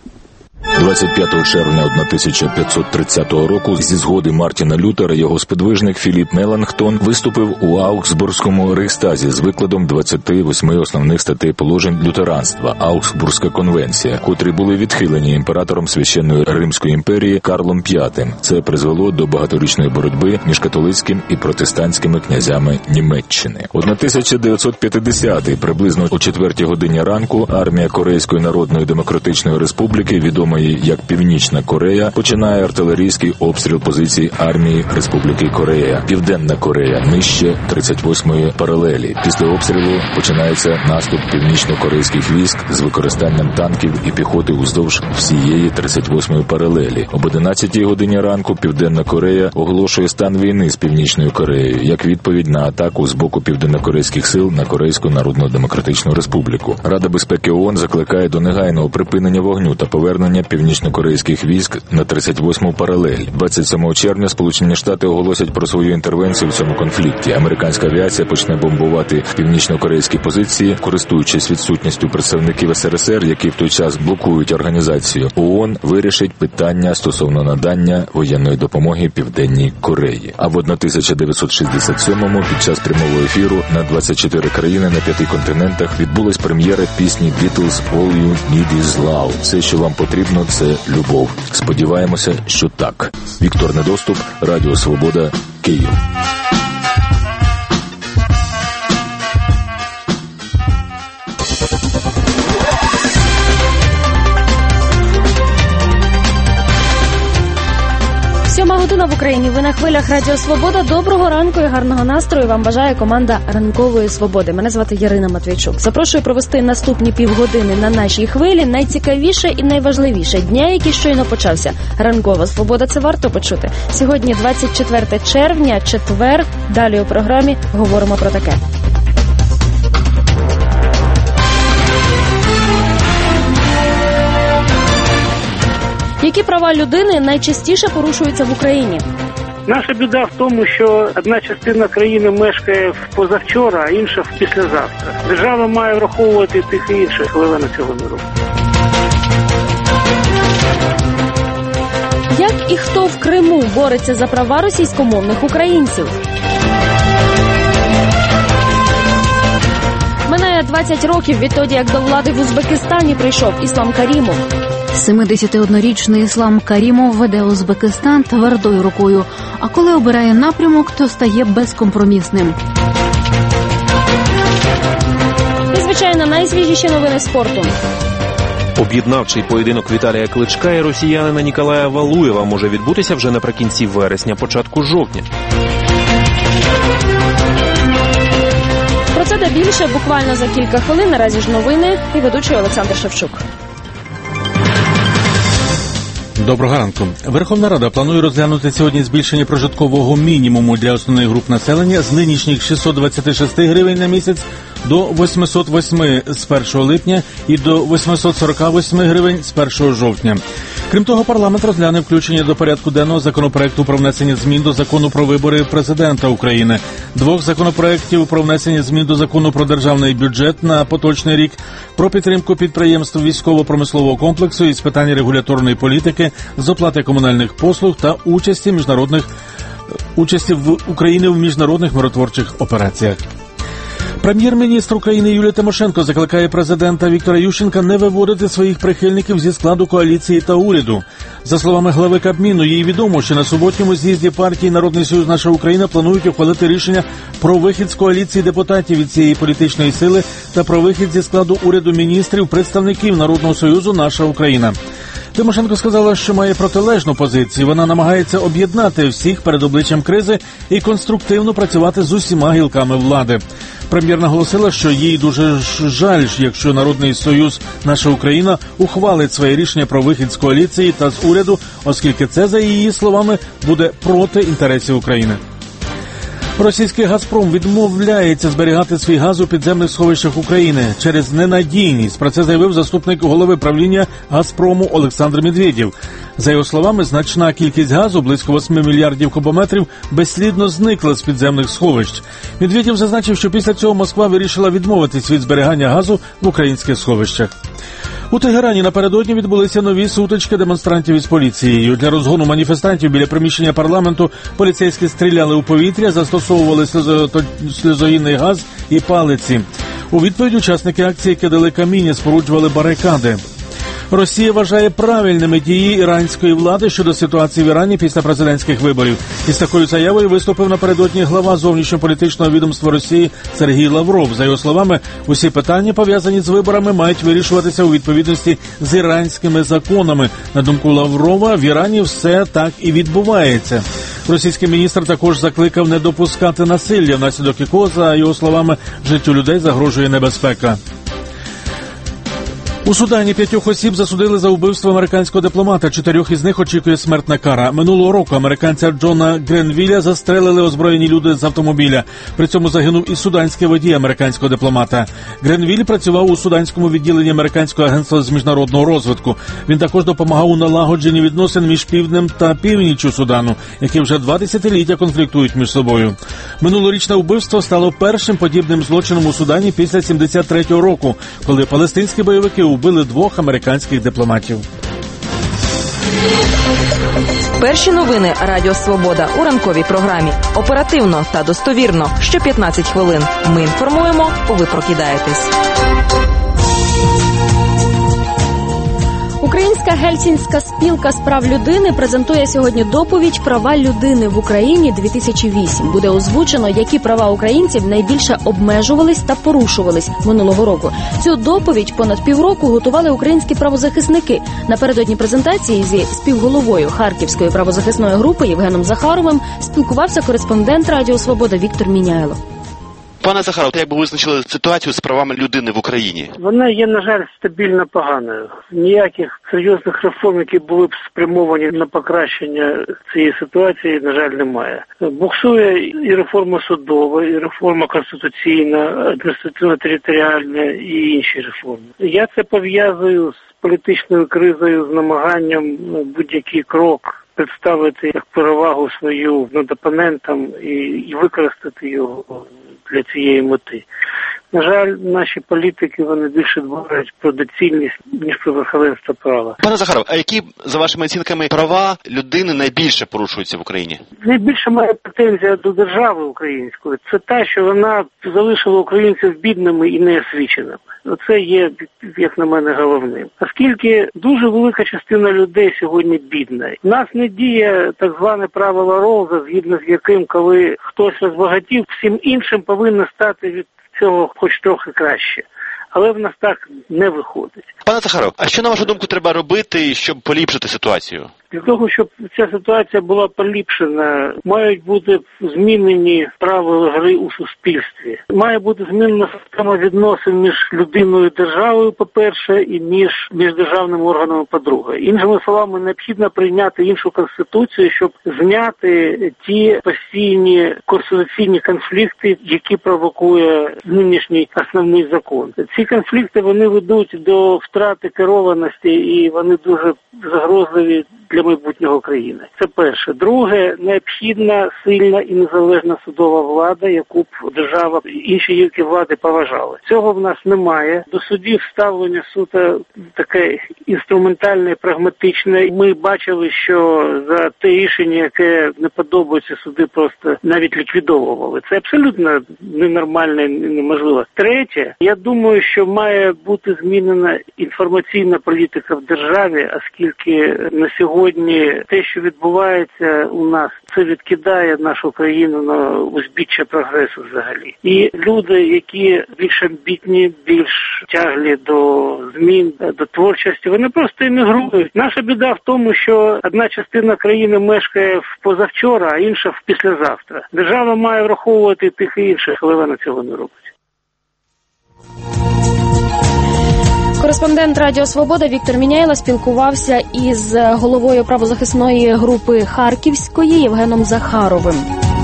двадцять п'ятого червня тисяча п'ятсот тридцятого року зі згоди Мартіна Лютера його сподвижник Філіп Меланхтон виступив у Аугсбурзькому рейхстазі з викладом двадцяти восьми основних статей положень лютеранства Аугсбурзька конвенція, котрі були відхилені імператором Священної Римської імперії Карлом П'ятим. Це призвело до багаторічної боротьби між католицьким і протестантськими князями Німеччини. тисяча дев'ятсот п'ятдесятий, приблизно о четвертій годині ранку, армія Корейської Народної Демократичної Республіки, відома як Північна Корея, починає артилерійський обстріл позицій армії Республіки Корея. Південна Корея нижче тридцять восьмої паралелі. Після обстрілу починається наступ північно-корейських військ з використанням танків і піхоти уздовж всієї тридцять восьмої паралелі. Об одинадцятій годині ранку Південна Корея оголошує стан війни з Північною Кореєю як відповідь на атаку з боку південнокорейських сил на Корейську Народно-Демократичну Республіку. Рада безпеки ООН закликає до негайного припинення вогню та повернення Північної північно-корейських військ на тридцять восьму паралель. двадцять сьомого червня Сполучені Штати оголосять про свою інтервенцію в цьому конфлікті. Американська авіація почне бомбувати північно-корейські позиції, користуючись відсутністю представників ес ер ес ер, які в той час блокують організацію. ООН вирішить питання стосовно надання воєнної допомоги Південній Кореї. А в тисяча дев'ятсот шістдесят сьомому під час прямого ефіру на двадцять чотири країни на п'яти континентах відбулась прем'єра пісні Beatles «All You Need Is Love». Все, що вам потрібно, це любов. Сподіваємося, що так. Віктор Недоступ, Радіо Свобода, Київ. Сьома година в Україні. Ви на хвилях Радіо Свобода. Доброго ранку і гарного настрою вам бажає команда Ранкової Свободи. Мене звати Ярина Матвійчук. Запрошую провести наступні півгодини на нашій хвилі. Найцікавіше і найважливіше дня, який щойно почався. Ранкова Свобода – це варто почути. Сьогодні двадцять четверте червня, четвер. Далі у програмі говоримо про таке. Які права людини найчастіше порушуються в Україні? Наша біда в тому, що одна частина країни мешкає в позавчора, а інша в післязавтра. Держава має враховувати тих і інших, але вона цього не робить. Як і хто в Криму бореться за права російськомовних українців? Минає двадцять років відтоді, як до влади в Узбекистані прийшов Іслам Карімов. семидесятиоднорічний Іслам Карімов веде Узбекистан твердою рукою, а коли обирає напрямок, то стає безкомпромісним. І, звичайно, найсвіжіші новини спорту. Об'єднавчий поєдинок Віталія Кличка і росіянина Ніколая Валуєва може відбутися вже наприкінці вересня, початку жовтня. Про це та більше буквально за кілька хвилин. Наразі ж новини і ведучий Олександр Шевчук. Доброго ранку. Верховна Рада планує розглянути сьогодні збільшення прожиткового мінімуму для основних груп населення з нинішніх шістсот двадцять шість гривень на місяць до вісімсот вісім з першого липня і до вісімсот сорок вісім гривень з першого жовтня. Крім того, парламент розгляне включення до порядку денного законопроекту про внесення змін до Закону про вибори президента України, двох законопроектів про внесення змін до Закону про державний бюджет на поточний рік, про підтримку підприємств військово-промислового комплексу із питань регуляторної політики, з оплати комунальних послуг та участі міжнародних участі в України в міжнародних миротворчих операціях. Прем'єр-міністр України Юлія Тимошенко закликає президента Віктора Ющенка не виводити своїх прихильників зі складу коаліції та уряду. За словами глави Кабміну, їй відомо, що на суботньому з'їзді партії «Народний союз. Наша Україна» планують ухвалити рішення про вихід з коаліції депутатів від цієї політичної сили та про вихід зі складу уряду міністрів представників Народного союзу «Наша Україна». Тимошенко сказала, що має протилежну позицію. Вона намагається об'єднати всіх перед обличчям кризи і конструктивно працювати з усіма гілками влади. Прем'єр наголосила, що їй дуже жаль, якщо Народний союз «Наша Україна» ухвалить своє рішення про вихід з коаліції та з уряду, оскільки це, за її словами, буде проти інтересів України. Російський «Газпром» відмовляється зберігати свій газ у підземних сховищах України через ненадійність. Про це заявив заступник голови правління «Газпрому» Олександр Медведєв. За його словами, значна кількість газу, близько восьми мільярдів кубометрів, безслідно зникла з підземних сховищ. Медведєв зазначив, що після цього Москва вирішила відмовитись від зберігання газу в українських сховищах. У Тегерані напередодні відбулися нові сутички демонстрантів із поліцією. Для розгону маніфестантів біля приміщення парламенту поліцейські стріляли у повітря, застосовували сльозогінний газ і палиці. У відповідь учасники акції кидали каміння, споруджували барикади. Росія вважає правильними дії іранської влади щодо ситуації в Ірані після президентських виборів. Із такою заявою виступив напередодні глава зовнішньополітичного відомства Росії Сергій Лавров. За його словами, усі питання, пов'язані з виборами, мають вирішуватися у відповідності з іранськими законами. На думку Лаврова, в Ірані все так і відбувається. Російський міністр також закликав не допускати насилля, внаслідок якого, за його словами, життю людей загрожує небезпека. У Судані п'ятьох осіб засудили за вбивство американського дипломата. Чотирьох із них очікує смертна кара. Минулого року американця Джона Гренвіля застрелили озброєні люди з автомобіля. При цьому загинув і суданський водій американського дипломата. Гренвіль працював у суданському відділенні американського агентства з міжнародного розвитку. Він також допомагав у налагодженні відносин між півднем та північчю Судану, які вже два десятиліття конфліктують між собою. Минулорічне вбивство стало першим подібним злочином у Судані після сімдесят третього року, коли палестинські бойовики вбили двох американських дипломатів. Перші новини Радіо Свобода у ранковій програмі. Оперативно та достовірно. Що п'ятнадцять хвилин. Ми інформуємо, ви прокидаєтесь. Українська Гельсінська спілка з прав людини презентує сьогодні доповідь «Права людини в Україні-дві тисячі вісім». Буде озвучено, які права українців найбільше обмежувались та порушувались минулого року. Цю доповідь понад півроку готували українські правозахисники. Напередодні презентації зі співголовою Харківської правозахисної групи Євгеном Захаровим спілкувався кореспондент Радіо Свобода Віктор Міняйло. Пане Захаров, як би ви визначили ситуацію з правами людини в Україні? Вона є, на жаль, стабільно поганою. Ніяких серйозних реформ, які були б спрямовані на покращення цієї ситуації, на жаль, немає. Буксує і реформа судова, і реформа конституційна, адміністративно-територіальна і інші реформи. Я це пов'язую з політичною кризою, з намаганням будь-який крок представити як перевагу свою над опонентом і, і використати його для цієї мети. На жаль, наші політики, вони більше дбають про доцільність, ніж про верховенство права. Пане Захаров, а які, за вашими оцінками, права людини найбільше порушуються в Україні? Найбільша моя претензія до держави української – це та, що вона залишила українців бідними і неосвіченими. Оце є, як на мене, головним. Оскільки дуже велика частина людей сьогодні бідна. У нас не діє так зване правило Роуза, згідно з яким, коли хтось розбагатів, всім іншим повинно стати від цього хоч трохи краще. Але в нас так не виходить. Пане Захаров, а що, на вашу думку, треба робити, щоб поліпшити ситуацію? Для того, щоб ця ситуація була поліпшена, мають бути змінені правила гри у суспільстві. Має бути змінена система відносин між людиною і державою, по-перше, і між, між державними органами, по-друге. Іншими словами, необхідно прийняти іншу конституцію, щоб зняти ті постійні конституційні конфлікти, які провокує нинішній основний закон. Ці конфлікти, вони ведуть до втрати керованості і вони дуже загрозливі для майбутнього країни. Це перше. Друге, необхідна сильна і незалежна судова влада, яку б держава і інші гілки влади поважали. Цього в нас немає. До судів ставлення суто таке інструментальне, прагматичне. Ми бачили, що за те рішення, яке не подобається, суди просто навіть ліквідовували. Це абсолютно ненормально і неможливо. Третє, я думаю, що має бути змінена інформаційна політика в державі, оскільки на сьогодні те, що відбувається у нас, це відкидає нашу країну на узбіччя прогресу взагалі. І люди, які більш амбітні, більш тяглі до змін, до творчості, вони просто емігрують. Наша біда в тому, що одна частина країни мешкає в позавчора, а інша в післязавтра. Держава має враховувати тих і інших, але вона цього не робить. Кореспондент Радіо Свобода Віктор Міняйло спілкувався із головою правозахисної групи Харківської Євгеном Захаровим.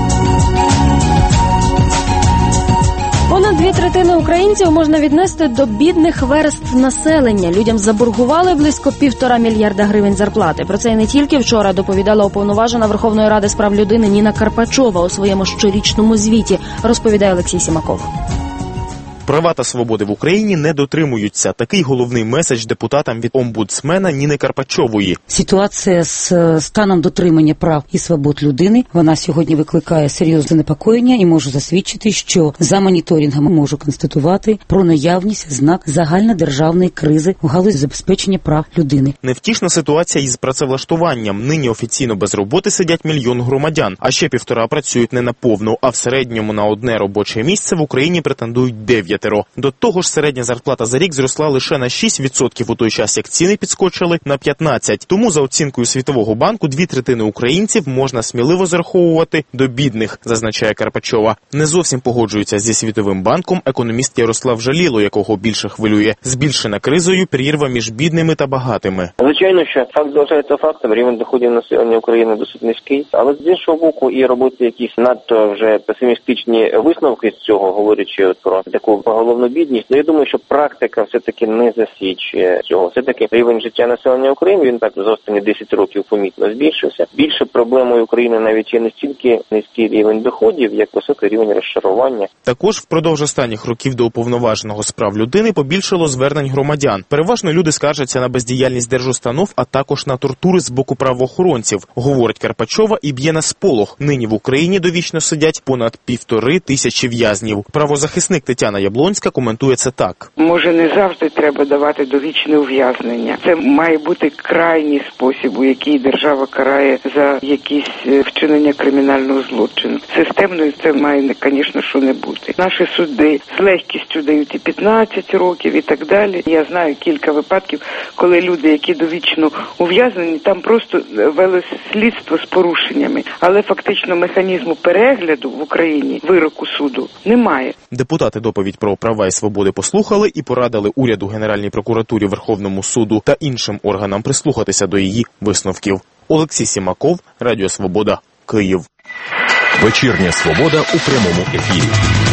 Понад дві третини українців можна віднести до бідних верств населення. Людям заборгували близько півтора мільярда гривень зарплати. Про це і не тільки вчора доповідала уповноважена Верховної Ради з прав людини Ніна Карпачова у своєму щорічному звіті, розповідає Олексій Сімаков. Права та свободи в Україні не дотримуються. Такий головний меседж депутатам від омбудсмена Ніни Карпачової. Ситуація з станом дотримання прав і свобод людини, вона сьогодні викликає серйозне занепокоєння і можу засвідчити, що за моніторингом можу констатувати про наявність знак загальнодержавної кризи в галузі забезпечення прав людини. Невтішна ситуація із працевлаштуванням. Нині офіційно без роботи сидять мільйон громадян, а ще півтора працюють не наповну, а в середньому на одне робоче місце в Україні претендують дев'ять. гетеро. До того ж, середня зарплата за рік зросла лише на шість відсотків у той час, як ціни підскочили на п'ятнадцять. Тому, за оцінкою Світового банку, дві третини українців можна сміливо зараховувати до бідних, зазначає Карпачова. Не зовсім погоджується зі Світовим банком економіст Ярослав Жаліло, якого більше хвилює збільшена кризою прірва між бідними та багатими. Звичайно, що факт залишається фактом, рівень доходів населення України досить низький, але з іншого боку і робити якісь надто вже песимістичні висновки з цього, говорячи от про таку поголовну бідність, то я думаю, що практика все-таки не засвідчує цього. Все-таки рівень життя населення України, він так за останні десять років помітно збільшився. Більше проблемою України навіть є не стільки низький рівень доходів, як високий рівень розчарування. Також впродовж останніх років до уповноваженого з прав людини побільшало звернень громадян. Переважно люди скаржаться на бездіяльність держустанов, а також на тортури з боку правоохоронців, говорить Карпачова і б'є на сполох. Нині в Україні довічно сидять понад півтори тисячі в'язнів. Правозахисник Тетяна Яблонська коментує це так. Може, не завжди треба давати довічне ув'язнення. Це має бути крайній спосіб, у який держава карає за якісь вчинення кримінального злочину. Системною це має, звісно, що не бути. Наші суди з легкістю дають і п'ятнадцять років і так далі. Я знаю кілька випадків, коли люди, які довічно ув'язнені, там просто велось слідство з порушеннями. Але фактично механізму перегляду в Україні вироку суду немає. Депутати доповідь про права і свободи послухали і порадили уряду, Генеральній прокуратурі, Верховному суду та іншим органам прислухатися до її висновків. Олексій Сімаков, Радіо Свобода, Київ. Вечірня Свобода у прямому ефірі.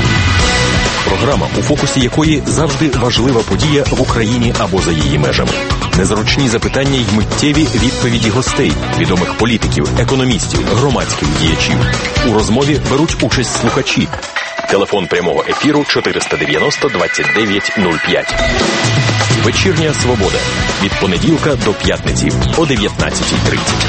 Програма, у фокусі якої завжди важлива подія в Україні або за її межами. Незручні запитання й миттєві відповіді гостей, відомих політиків, економістів, громадських діячів. У розмові беруть участь слухачі. Телефон прямого ефіру чотириста дев'яносто двадцять дев'ять нуль п'ять. Вечірня Свобода. Від понеділка до п'ятниці о дев'ятнадцятій тридцять.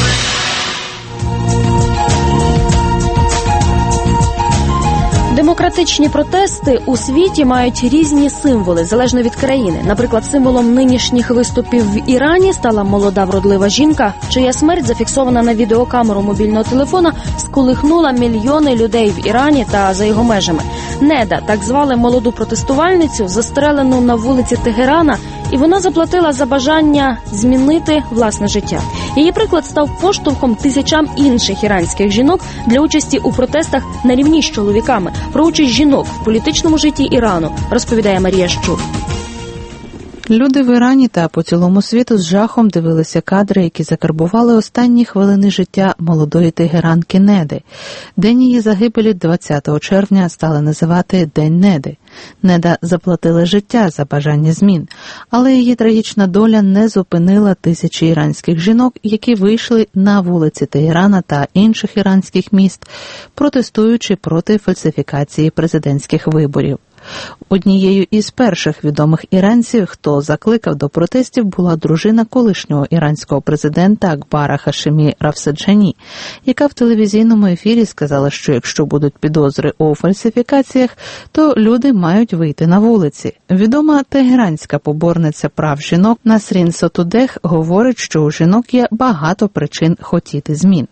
Демократичні протести у світі мають різні символи, залежно від країни. Наприклад, символом нинішніх виступів в Ірані стала молода вродлива жінка, чия смерть, зафіксована на відеокамеру мобільного телефона, сколихнула мільйони людей в Ірані та за його межами. Неда, так звали молоду протестувальницю, застрелену на вулиці Тегерана, і вона заплатила за бажання змінити власне життя. Її приклад став поштовхом тисячам інших іранських жінок для участі у протестах на рівні з чоловіками. Про участь жінок в політичному житті Ірану розповідає Марія Щур. Люди в Ірані та по цілому світу з жахом дивилися кадри, які закарбували останні хвилини життя молодої тегеранки Неди. День її загибелі двадцятого червня стали називати День Неди. Неда заплатила життя за бажання змін, але її трагічна доля не зупинила тисячі іранських жінок, які вийшли на вулиці Тегерана та інших іранських міст, протестуючи проти фальсифікації президентських виборів. Однією із перших відомих іранців, хто закликав до протестів, була дружина колишнього іранського президента Акбара Хашемі Рафсаджані, яка в телевізійному ефірі сказала, що якщо будуть підозри у фальсифікаціях, то люди мають вийти на вулиці. Відома тегеранська поборниця прав жінок Насрін Сотудех говорить, що у жінок є багато причин хотіти змін.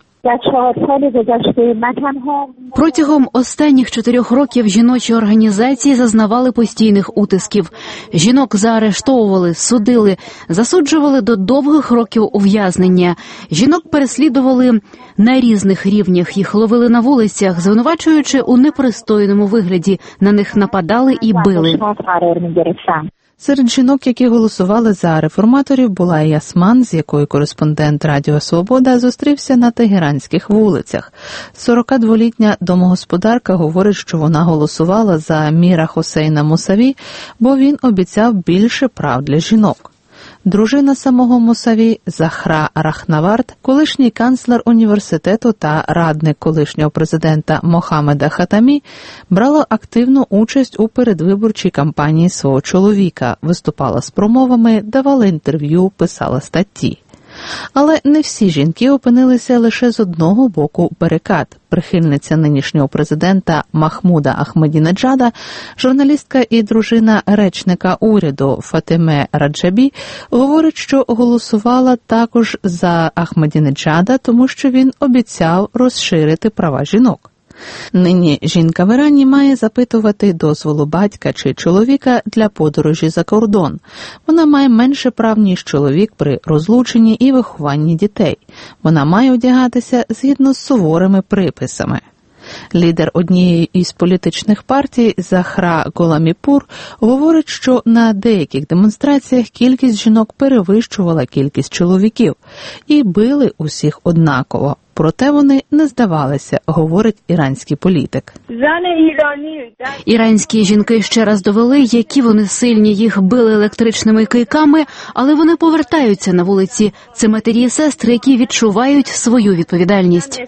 Протягом останніх чотирьох років жіночі організації зазнавали постійних утисків. Жінок заарештовували, судили, засуджували до довгих років ув'язнення. Жінок переслідували на різних рівнях, їх ловили на вулицях, звинувачуючи у непристойному вигляді. На них нападали і били. Серед жінок, які голосували за реформаторів, була і Ясман, з якою кореспондент Радіо Свобода зустрівся на тегеранських вулицях. сорокадволітня домогосподарка говорить, що вона голосувала за Міра Хосейна Мусаві, бо він обіцяв більше прав для жінок. Дружина самого Мусаві Захра Рахнавард, колишній канцлер університету та радник колишнього президента Мохаммеда Хатамі, брала активну участь у передвиборчій кампанії свого чоловіка, виступала з промовами, давала інтерв'ю, писала статті. Але не всі жінки опинилися лише з одного боку барикад. Прихильниця нинішнього президента Махмуда Ахмедінеджада, журналістка і дружина речника уряду Фатиме Раджабі, говорить, що голосувала також за Ахмедінеджада, тому що він обіцяв розширити права жінок. Нині жінка в Ірані має запитувати дозволу батька чи чоловіка для подорожі за кордон. Вона має менше прав, ніж чоловік при розлученні і вихованні дітей. Вона має одягатися згідно з суворими приписами. Лідер однієї із політичних партій Захра Голаміпур говорить, що на деяких демонстраціях кількість жінок перевищувала кількість чоловіків і били усіх однаково. Проте вони не здавалися, говорить іранський політик. Іранські жінки ще раз довели, які вони сильні, їх били електричними кийками, але вони повертаються на вулиці. Це матері і сестри, які відчувають свою відповідальність.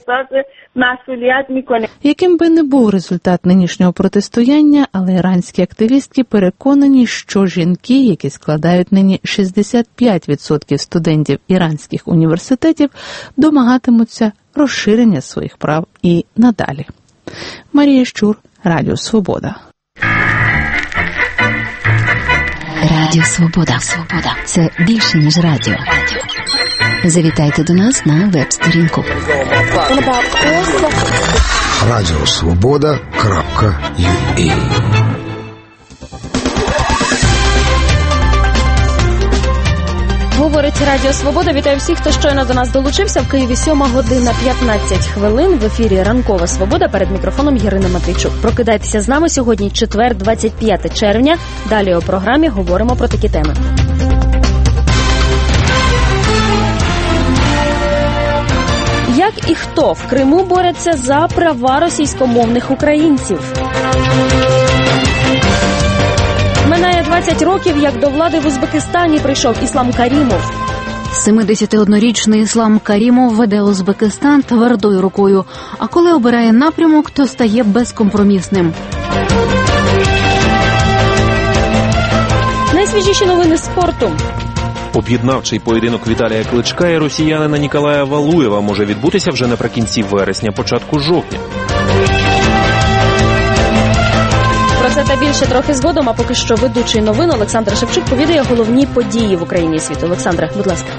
Яким би не був результат нинішнього протистояння, але іранські активістки переконані, що жінки, які складають нині шістдесят п'ять відсотків студентів іранських університетів, домагатимуться розширення своїх прав і надалі. Марія Щур, Радіо Свобода. Радіо Свобода. Свобода. Це більше, ніж радіо. Завітайте до нас на веб-сторінку. радіо свобода крапка ю а. Говорить Радіо Свобода. Вітаю всіх, хто щойно до нас долучився. В Києві сьома година п'ятнадцять хвилин. В ефірі Ранкова Свобода. Перед мікрофоном Ірина Матвійчук. Прокидайтеся з нами сьогодні, четвер, двадцять п'яте червня. Далі у програмі говоримо про такі теми. Як і хто в Криму борються за права російськомовних українців? Минає двадцять років, як до влади в Узбекистані прийшов Іслам Карімов. семидесятиоднорічний Іслам Карімов веде Узбекистан твердою рукою, а коли обирає напрямок, то стає безкомпромісним. Найсвіжіші новини спорту. Об'єднавчий поєдинок Віталія Кличка і росіянина Ніколая Валуєва може відбутися вже наприкінці вересня, початку жовтня. Про це та більше трохи згодом, а поки що ведучий новин Олександр Шевчук повідає головні події в Україні і світу. Олександре, будь ласка.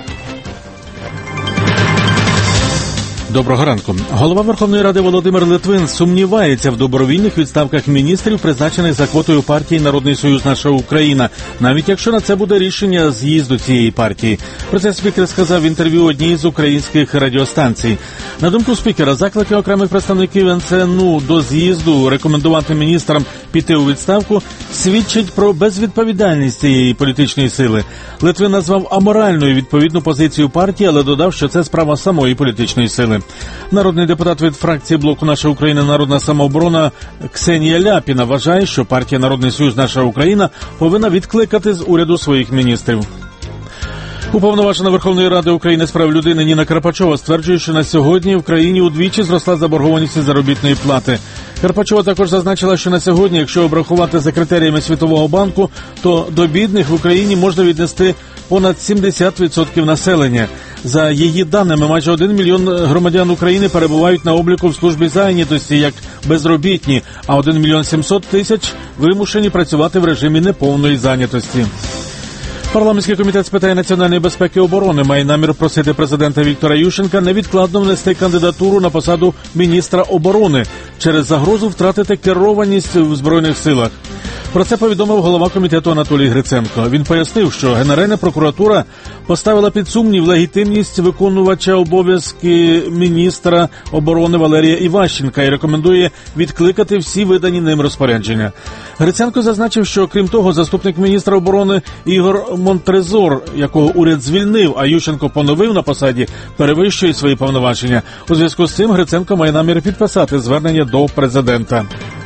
Доброго ранку. Голова Верховної Ради Володимир Литвин сумнівається в добровільних відставках міністрів, призначених за квотою партії «Народний Союз. Наша Україна», навіть якщо на це буде рішення з'їзду цієї партії. Про це спікер сказав в інтерв'ю одній з українських радіостанцій. На думку спікера, заклики окремих представників ен се ен у до з'їзду рекомендувати міністрам піти у відставку свідчить про безвідповідальність цієї політичної сили. Литвин назвав аморальною відповідну позицію партії, але додав, що це справа самої політичної сили. Народний депутат від фракції блоку «Наша Україна. Народна самооборона» Ксенія Ляпіна вважає, що партія «Народний Союз. Наша Україна» повинна відкликати з уряду своїх міністрів. Уповноважена Верховної Ради України з прав людини Ніна Карпачова стверджує, що на сьогодні в країні удвічі зросла заборгованість із заробітної плати. Карпачова також зазначила, що на сьогодні, якщо обрахувати за критеріями Світового банку, то до бідних в Україні можна віднести понад сімдесят відсотків населення. За її даними, майже один мільйон громадян України перебувають на обліку в службі зайнятості як безробітні, а один мільйон сімсот тисяч вимушені працювати в режимі неповної зайнятості. Парламентський комітет з питань національної безпеки і оборони має намір просити президента Віктора Ющенка невідкладно внести кандидатуру на посаду міністра оборони через загрозу втратити керованість в Збройних силах. Про це повідомив голова комітету Анатолій Гриценко. Він пояснив, що Генеральна прокуратура поставила під сумнів легітимність виконувача обов'язки міністра оборони Валерія Іващенка і рекомендує відкликати всі видані ним розпорядження. Гриценко зазначив, що крім того, заступник міністра оборони Ігор Монтрезор, якого уряд звільнив, а Ющенко поновив на посаді, перевищує свої повноваження. У зв'язку з цим Гриценко має намір підписати звернення до президента.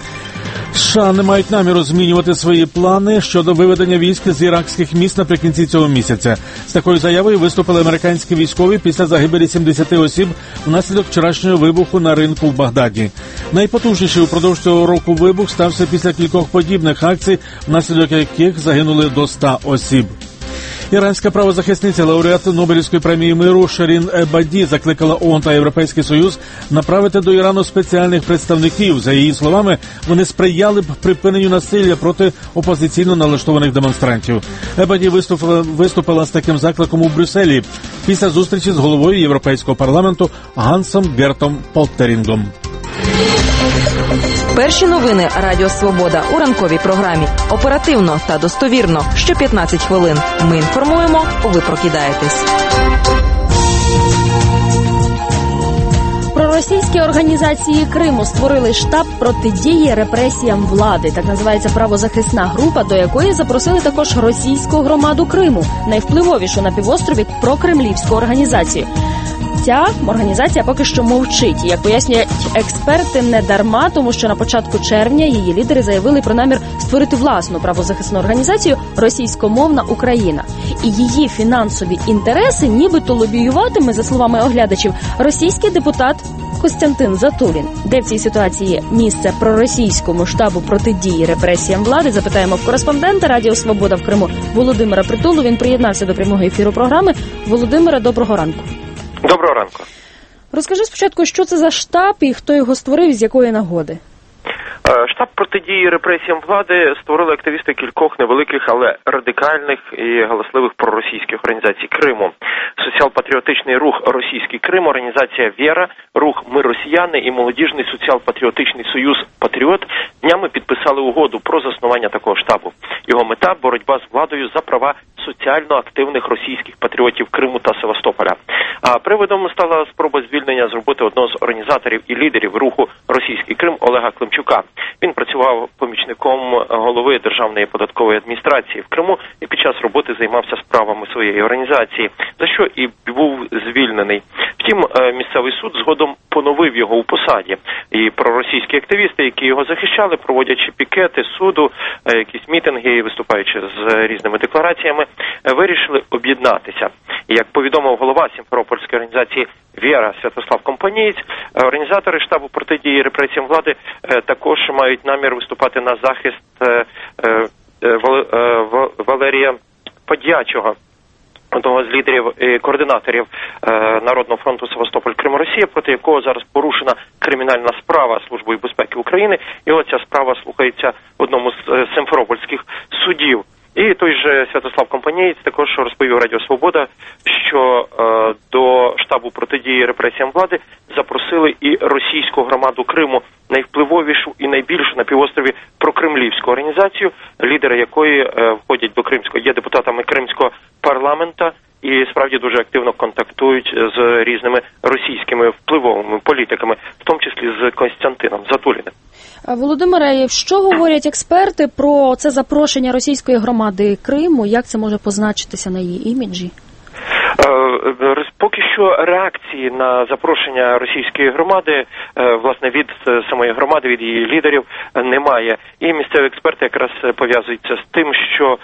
США не мають наміру змінювати свої плани щодо виведення військ з іракських міст наприкінці цього місяця. З такою заявою виступили американські військові після загибелі сімдесяти осіб внаслідок вчорашнього вибуху на ринку в Багдаді. Найпотужніший упродовж цього року вибух стався після кількох подібних акцій, внаслідок яких загинули до ста осіб. Іранська правозахисниця, лауреат Нобелівської премії миру Ширін Ебаді закликала ООН та Європейський Союз направити до Ірану спеціальних представників. За її словами, вони сприяли б припиненню насилля проти опозиційно налаштованих демонстрантів. Ебаді виступила, виступила з таким закликом у Брюсселі після зустрічі з головою Європейського парламенту Гансом Гертом Полтерінгом. Перші новини Радіо Свобода у ранковій програмі. Оперативно та достовірно. Що п'ятнадцять хвилин. Ми інформуємо, ви прокидаєтесь. Проросійські організації Криму створили штаб протидії репресіям влади. Так називається правозахисна група, до якої запросили також російську громаду Криму, найвпливовішу на півострові прокремлівську організацію. Ця організація поки що мовчить. Як пояснюють експерти, не дарма, тому що на початку червня її лідери заявили про намір створити власну правозахисну організацію «Російськомовна Україна». І її фінансові інтереси нібито лобіюватиме, за словами оглядачів, російський депутат Костянтин Затулін. Де в цій ситуації місце проросійському штабу протидії репресіям влади, запитаємо в кореспондента Радіо Свобода в Криму Володимира Притулу. Він приєднався до прямого ефіру програми. Володимире, доброго ранку. Доброго ранку. Розкажи спочатку, що це за штаб і хто його створив, з якої нагоди? Штаб протидії репресіям влади створили активісти кількох невеликих, але радикальних і галасливих проросійських організацій Криму. Соціал-патріотичний рух «Російський Крим», організація «Віра», рух «Ми росіяни» і молодіжний соціал-патріотичний союз «Патріот» днями підписали угоду про заснування такого штабу. Його мета – боротьба з владою за права соціально активних російських патріотів Криму та Севастополя. А приводом стала спроба звільнення з роботи одного з організаторів і лідерів руху «Російський Крим» Олега Климчука. Він працював помічником голови Державної податкової адміністрації в Криму і під час роботи займався справами своєї організації, за що і був звільнений. Втім, місцевий суд згодом поновив його у посаді. І проросійські активісти, які його захищали, проводячи пікети суду, якісь мітинги, виступаючи з різними деклараціями, вирішили об'єднатися. І як повідомив голова Сімферопольської організації «Віра» Святослав Компанієць, організатори штабу протидії репресіям влади також мають намір виступати на захист Валерія Подячого, одного з лідерів і координаторів Народного фронту Севастополь Крим Росія, проти якого зараз порушена кримінальна справа Службою безпеки України. І оця справа слухається в одному з симферопольських судів. І той же Святослав Компанієць також розповів Радіо Свобода, що е, до штабу протидії репресіям влади запросили і російську громаду Криму, найвпливовішу і найбільшу на півострові прокремлівську організацію, лідери якої е, входять до кримського, є депутатами кримського парламента і справді дуже активно контактують з різними російськими впливовими політиками, в тому числі з Костянтином Затуліним. Володимире, що говорять експерти про це запрошення російської громади Криму? Як це може позначитися на її іміджі? Поки що реакції на запрошення російської громади, власне, від самої громади, від її лідерів немає. І місцеві експерти якраз пов'язуються з тим, що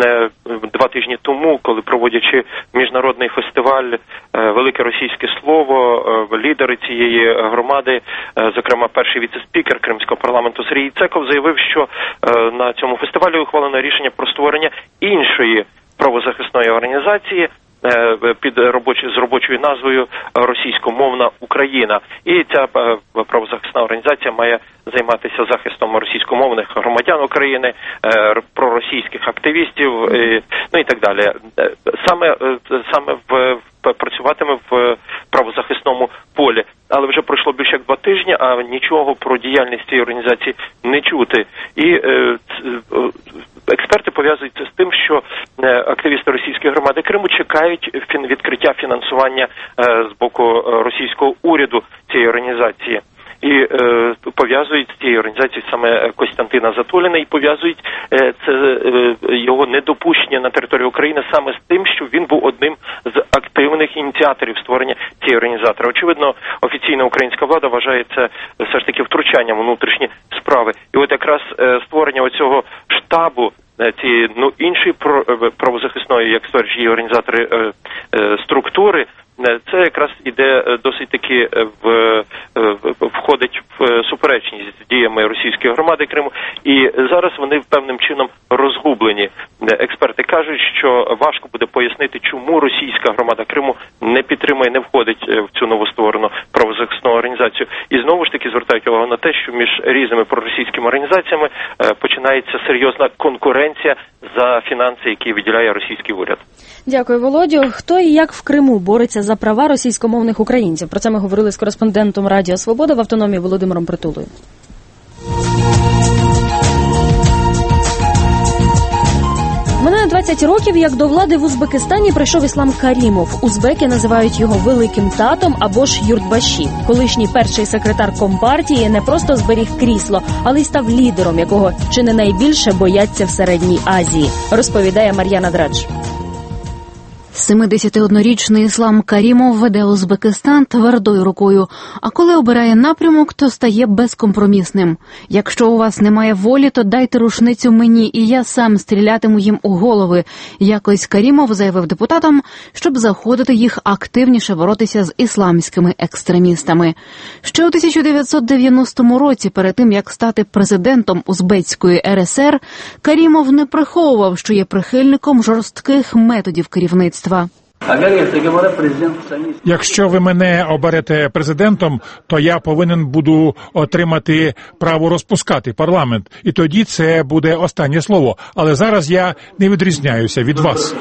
два тижні тому, коли проводячи міжнародний фестиваль «Велике російське слово», лідери цієї громади, зокрема перший віце-спікер Кримського парламенту Сергій Цеков, заявив, що на цьому фестивалі ухвалено рішення про створення іншої правозахисної організації під робоч... з робочою назвою «Російськомовна Україна». І ця правозахисна організація має займатися захистом російськомовних громадян України, проросійських активістів, ну і так далі. Саме, саме в працюватиме в правозахисному полі. Але вже пройшло більше як два тижні, а нічого про діяльність цієї організації не чути. І е, експерти пов'язуються з тим, що активісти російської громади Криму чекають відкриття фінансування е, з боку російського уряду цієї організації. І е, пов'язують з цією організацією саме Костянтина Затуліна і пов'язують е, це е, його недопущення на території України саме з тим, що він був одним з активних ініціаторів створення цієї організації. Очевидно, офіційна українська влада вважає це все ж таки втручанням у внутрішні справи. І от якраз е, створення оцього штабу цієї ну іншої правозахисної, як стверджують її організатори, е, е, структури, це якраз іде досить таки в, входить в суперечність з діями російської громади Криму, і зараз вони певним чином розгублені. Експерти кажуть, що важко буде пояснити, чому російська громада Криму не підтримує, не входить в цю новостворену правозахисну організацію. І знову ж таки звертають увагу на те, що між різними проросійськими організаціями починається серйозна конкуренція за фінанси, які виділяє російський уряд. Дякую, Володю. Хто і як в Криму бореться борються за права російськомовних українців. Про це ми говорили з кореспондентом Радіо Свобода в автономії Володимиром Притулою. Минає двадцять років, як до влади в Узбекистані прийшов Іслам Карімов. Узбеки називають його великим татом або ж Юртбаші. Колишній перший секретар Компартії не просто зберіг крісло, але й став лідером, якого чи не найбільше бояться в Середній Азії, розповідає Мар'яна Драдж. семидесятиоднорічний Іслам Карімов веде Узбекистан твердою рукою, а коли обирає напрямок, то стає безкомпромісним. Якщо у вас немає волі, то дайте рушницю мені, і я сам стрілятиму їм у голови. Якось Карімов заявив депутатам, щоб заходити їх активніше боротися з ісламськими екстремістами. Ще у тисяча дев'ятсот дев'яностому році, перед тим як стати президентом Узбецької ер ес ер, Карімов не приховував, що є прихильником жорстких методів керівництва. Якщо ви мене оберете президентом, то я повинен буду отримати право розпускати парламент. І тоді це буде останнє слово. Але зараз я не відрізняюся від вас.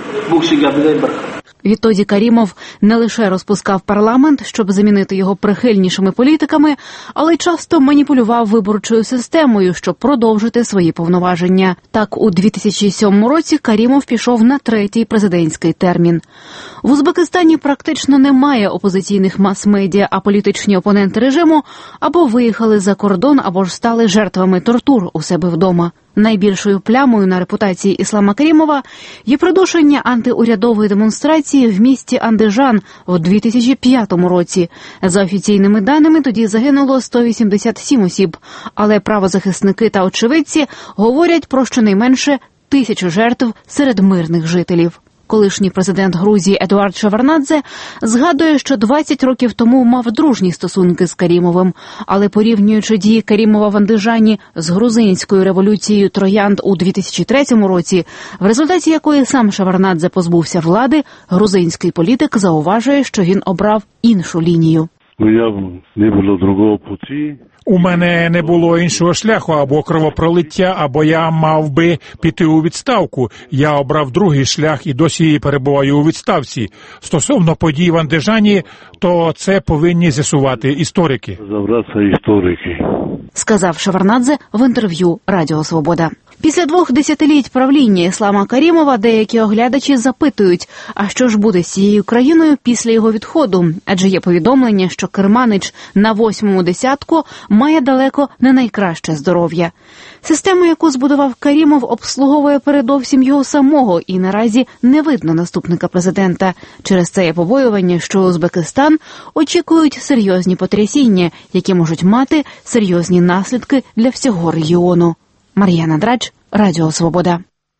Відтоді Карімов не лише розпускав парламент, щоб замінити його прихильнішими політиками, але й часто маніпулював виборчою системою, щоб продовжити свої повноваження. Так, у дві тисячі сьомому році Карімов пішов на третій президентський термін. В Узбекистані практично немає опозиційних мас-медіа, а політичні опоненти режиму або виїхали за кордон, або ж стали жертвами тортур у себе вдома. Найбільшою плямою на репутації Іслама Карімова є придушення антиурядової демонстрації в місті Андижан у дві тисячі п'ятому році. За офіційними даними, тоді загинуло сто вісімдесят сім осіб, але правозахисники та очевидці говорять про щонайменше тисячу жертв серед мирних жителів. Колишній президент Грузії Едуард Шеварднадзе згадує, що двадцять років тому мав дружні стосунки з Карімовим, але порівнюючи дії Карімова в Андижані з грузинською революцією троянд у дві тисячі третьому році, в результаті якої сам Шеварднадзе позбувся влади, грузинський політик зауважує, що він обрав іншу лінію. Не було другого путі. У мене не було іншого шляху, або кровопролиття, або я мав би піти у відставку. Я обрав другий шлях і досі перебуваю у відставці. Стосовно подій в Андижані, то це повинні з'ясувати історики. історики. Сказав Шеварднадзе в інтерв'ю Радіо Свобода. Після двох десятиліть правління Іслама Карімова деякі оглядачі запитують, а що ж буде з цією країною після його відходу? Адже є повідомлення, що керманич на восьмому десятку має далеко не найкраще здоров'я. Систему, яку збудував Карімов, обслуговує передовсім його самого, і наразі не видно наступника президента. Через це є побоювання, що Узбекистан очікують серйозні потрясіння, які можуть мати серйозні наслідки для всього регіону. Мар'яна Драдж, Радіо Свобода.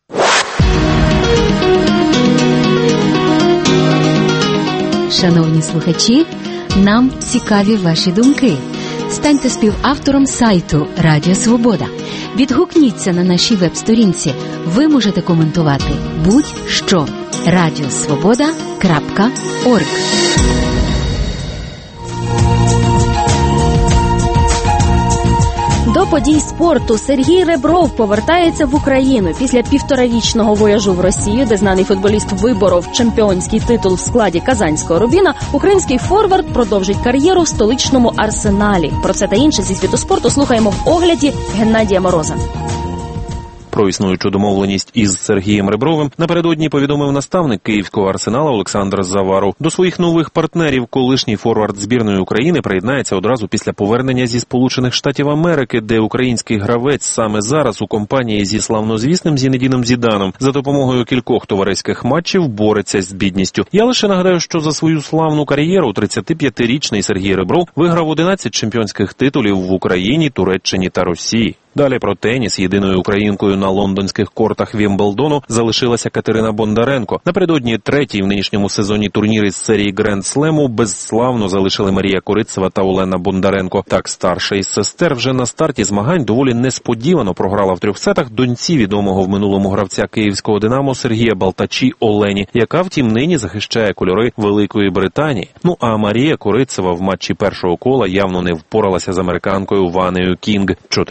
Шановні слухачі, нам цікаві ваші думки. Станьте співавтором сайту Радіо Свобода. Відгукніться на нашій веб-сторінці. Ви можете коментувати будь-що. радіосвобода крапка орг. До подій спорту Сергій Ребров повертається в Україну. Після півторарічного вояжу в Росію, де знаний футболіст виборов чемпіонський титул в складі казанського Рубіна, український форвард продовжить кар'єру в столичному Арсеналі. Про це та інше зі світу спорту слухаємо в огляді Геннадія Мороза. Про існуючу домовленість із Сергієм Ребровим напередодні повідомив наставник київського Арсенала Олександр Заваров. До своїх нових партнерів колишній форвард збірної України приєднається одразу після повернення зі Сполучених Штатів Америки, де український гравець саме зараз у компанії зі славнозвісним Зінедіном Зіданом за допомогою кількох товариських матчів бореться з бідністю. Я лише нагадаю, що за свою славну кар'єру тридцятип'ятирічний Сергій Ребров виграв одинадцять чемпіонських титулів в Україні, Туреччині та Росії. Далі про теніс. Єдиною українкою на лондонських кортах Вімблдону залишилася Катерина Бондаренко. Напередодні третій в нинішньому сезоні турніри з серії Гренд Слему безславно залишили Марія Корицева та Олена Бондаренко. Так, старша із сестер вже на старті змагань доволі несподівано програла в трьох сетах доньці відомого в минулому гравця київського «Динамо» Сергія Балтачі Олені, яка, втім, нині захищає кольори Великої Британії. Ну а Марія Корицева в матчі першого кола явно не впоралася з американкою Ванею Кінг. чотири шість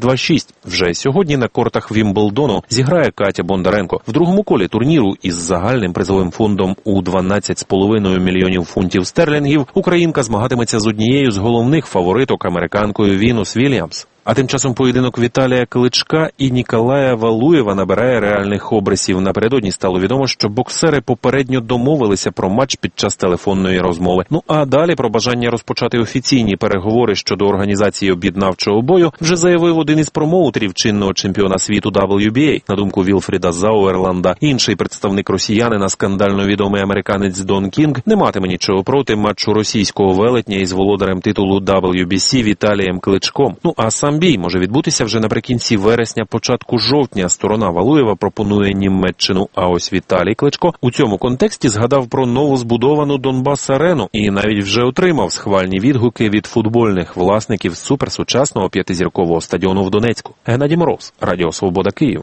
два шість. Вже сьогодні на кортах Вімблдону зіграє Катя Бондаренко. В другому колі турніру із загальним призовим фондом у дванадцять з половиною мільйонів фунтів стерлінгів українка змагатиметься з однією з головних фавориток, американкою Вінус Вільямс. А тим часом поєдинок Віталія Кличка і Ніколая Валуєва набирає реальних обрисів. Напередодні стало відомо, що боксери попередньо домовилися про матч під час телефонної розмови. Ну а далі про бажання розпочати офіційні переговори щодо організації об'єднавчого бою вже заявив один із промоутерів чинного чемпіона світу дабл ю бі ей. На думку Вілфріда Зауерланда, інший представник росіянина, скандально відомий американець Дон Кінг, не матиме нічого проти матчу російського велетня із володарем титулу дабл ю бі сі Віталієм Кличком. Ну а сам бій може відбутися вже наприкінці вересня, початку жовтня. Сторона Валуєва пропонує Німеччину, а ось Віталій Кличко у цьому контексті згадав про новозбудовану Донбас-арену і навіть вже отримав схвальні відгуки від футбольних власників суперсучасного п'ятизіркового стадіону в Донецьку. Геннадій Мороз, Радіо Свобода, Київ.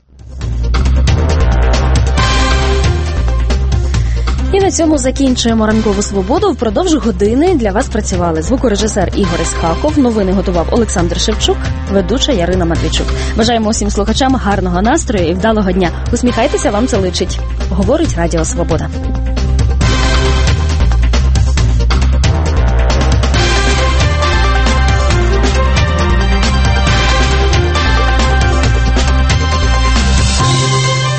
І на цьому закінчуємо ранкову свободу. Впродовж години для вас працювали звукорежисер Ігор Ісхаков, новини готував Олександр Шевчук, ведуча Ярина Матвійчук. Бажаємо усім слухачам гарного настрою і вдалого дня. Усміхайтеся, вам це личить. Говорить Радіо Свобода.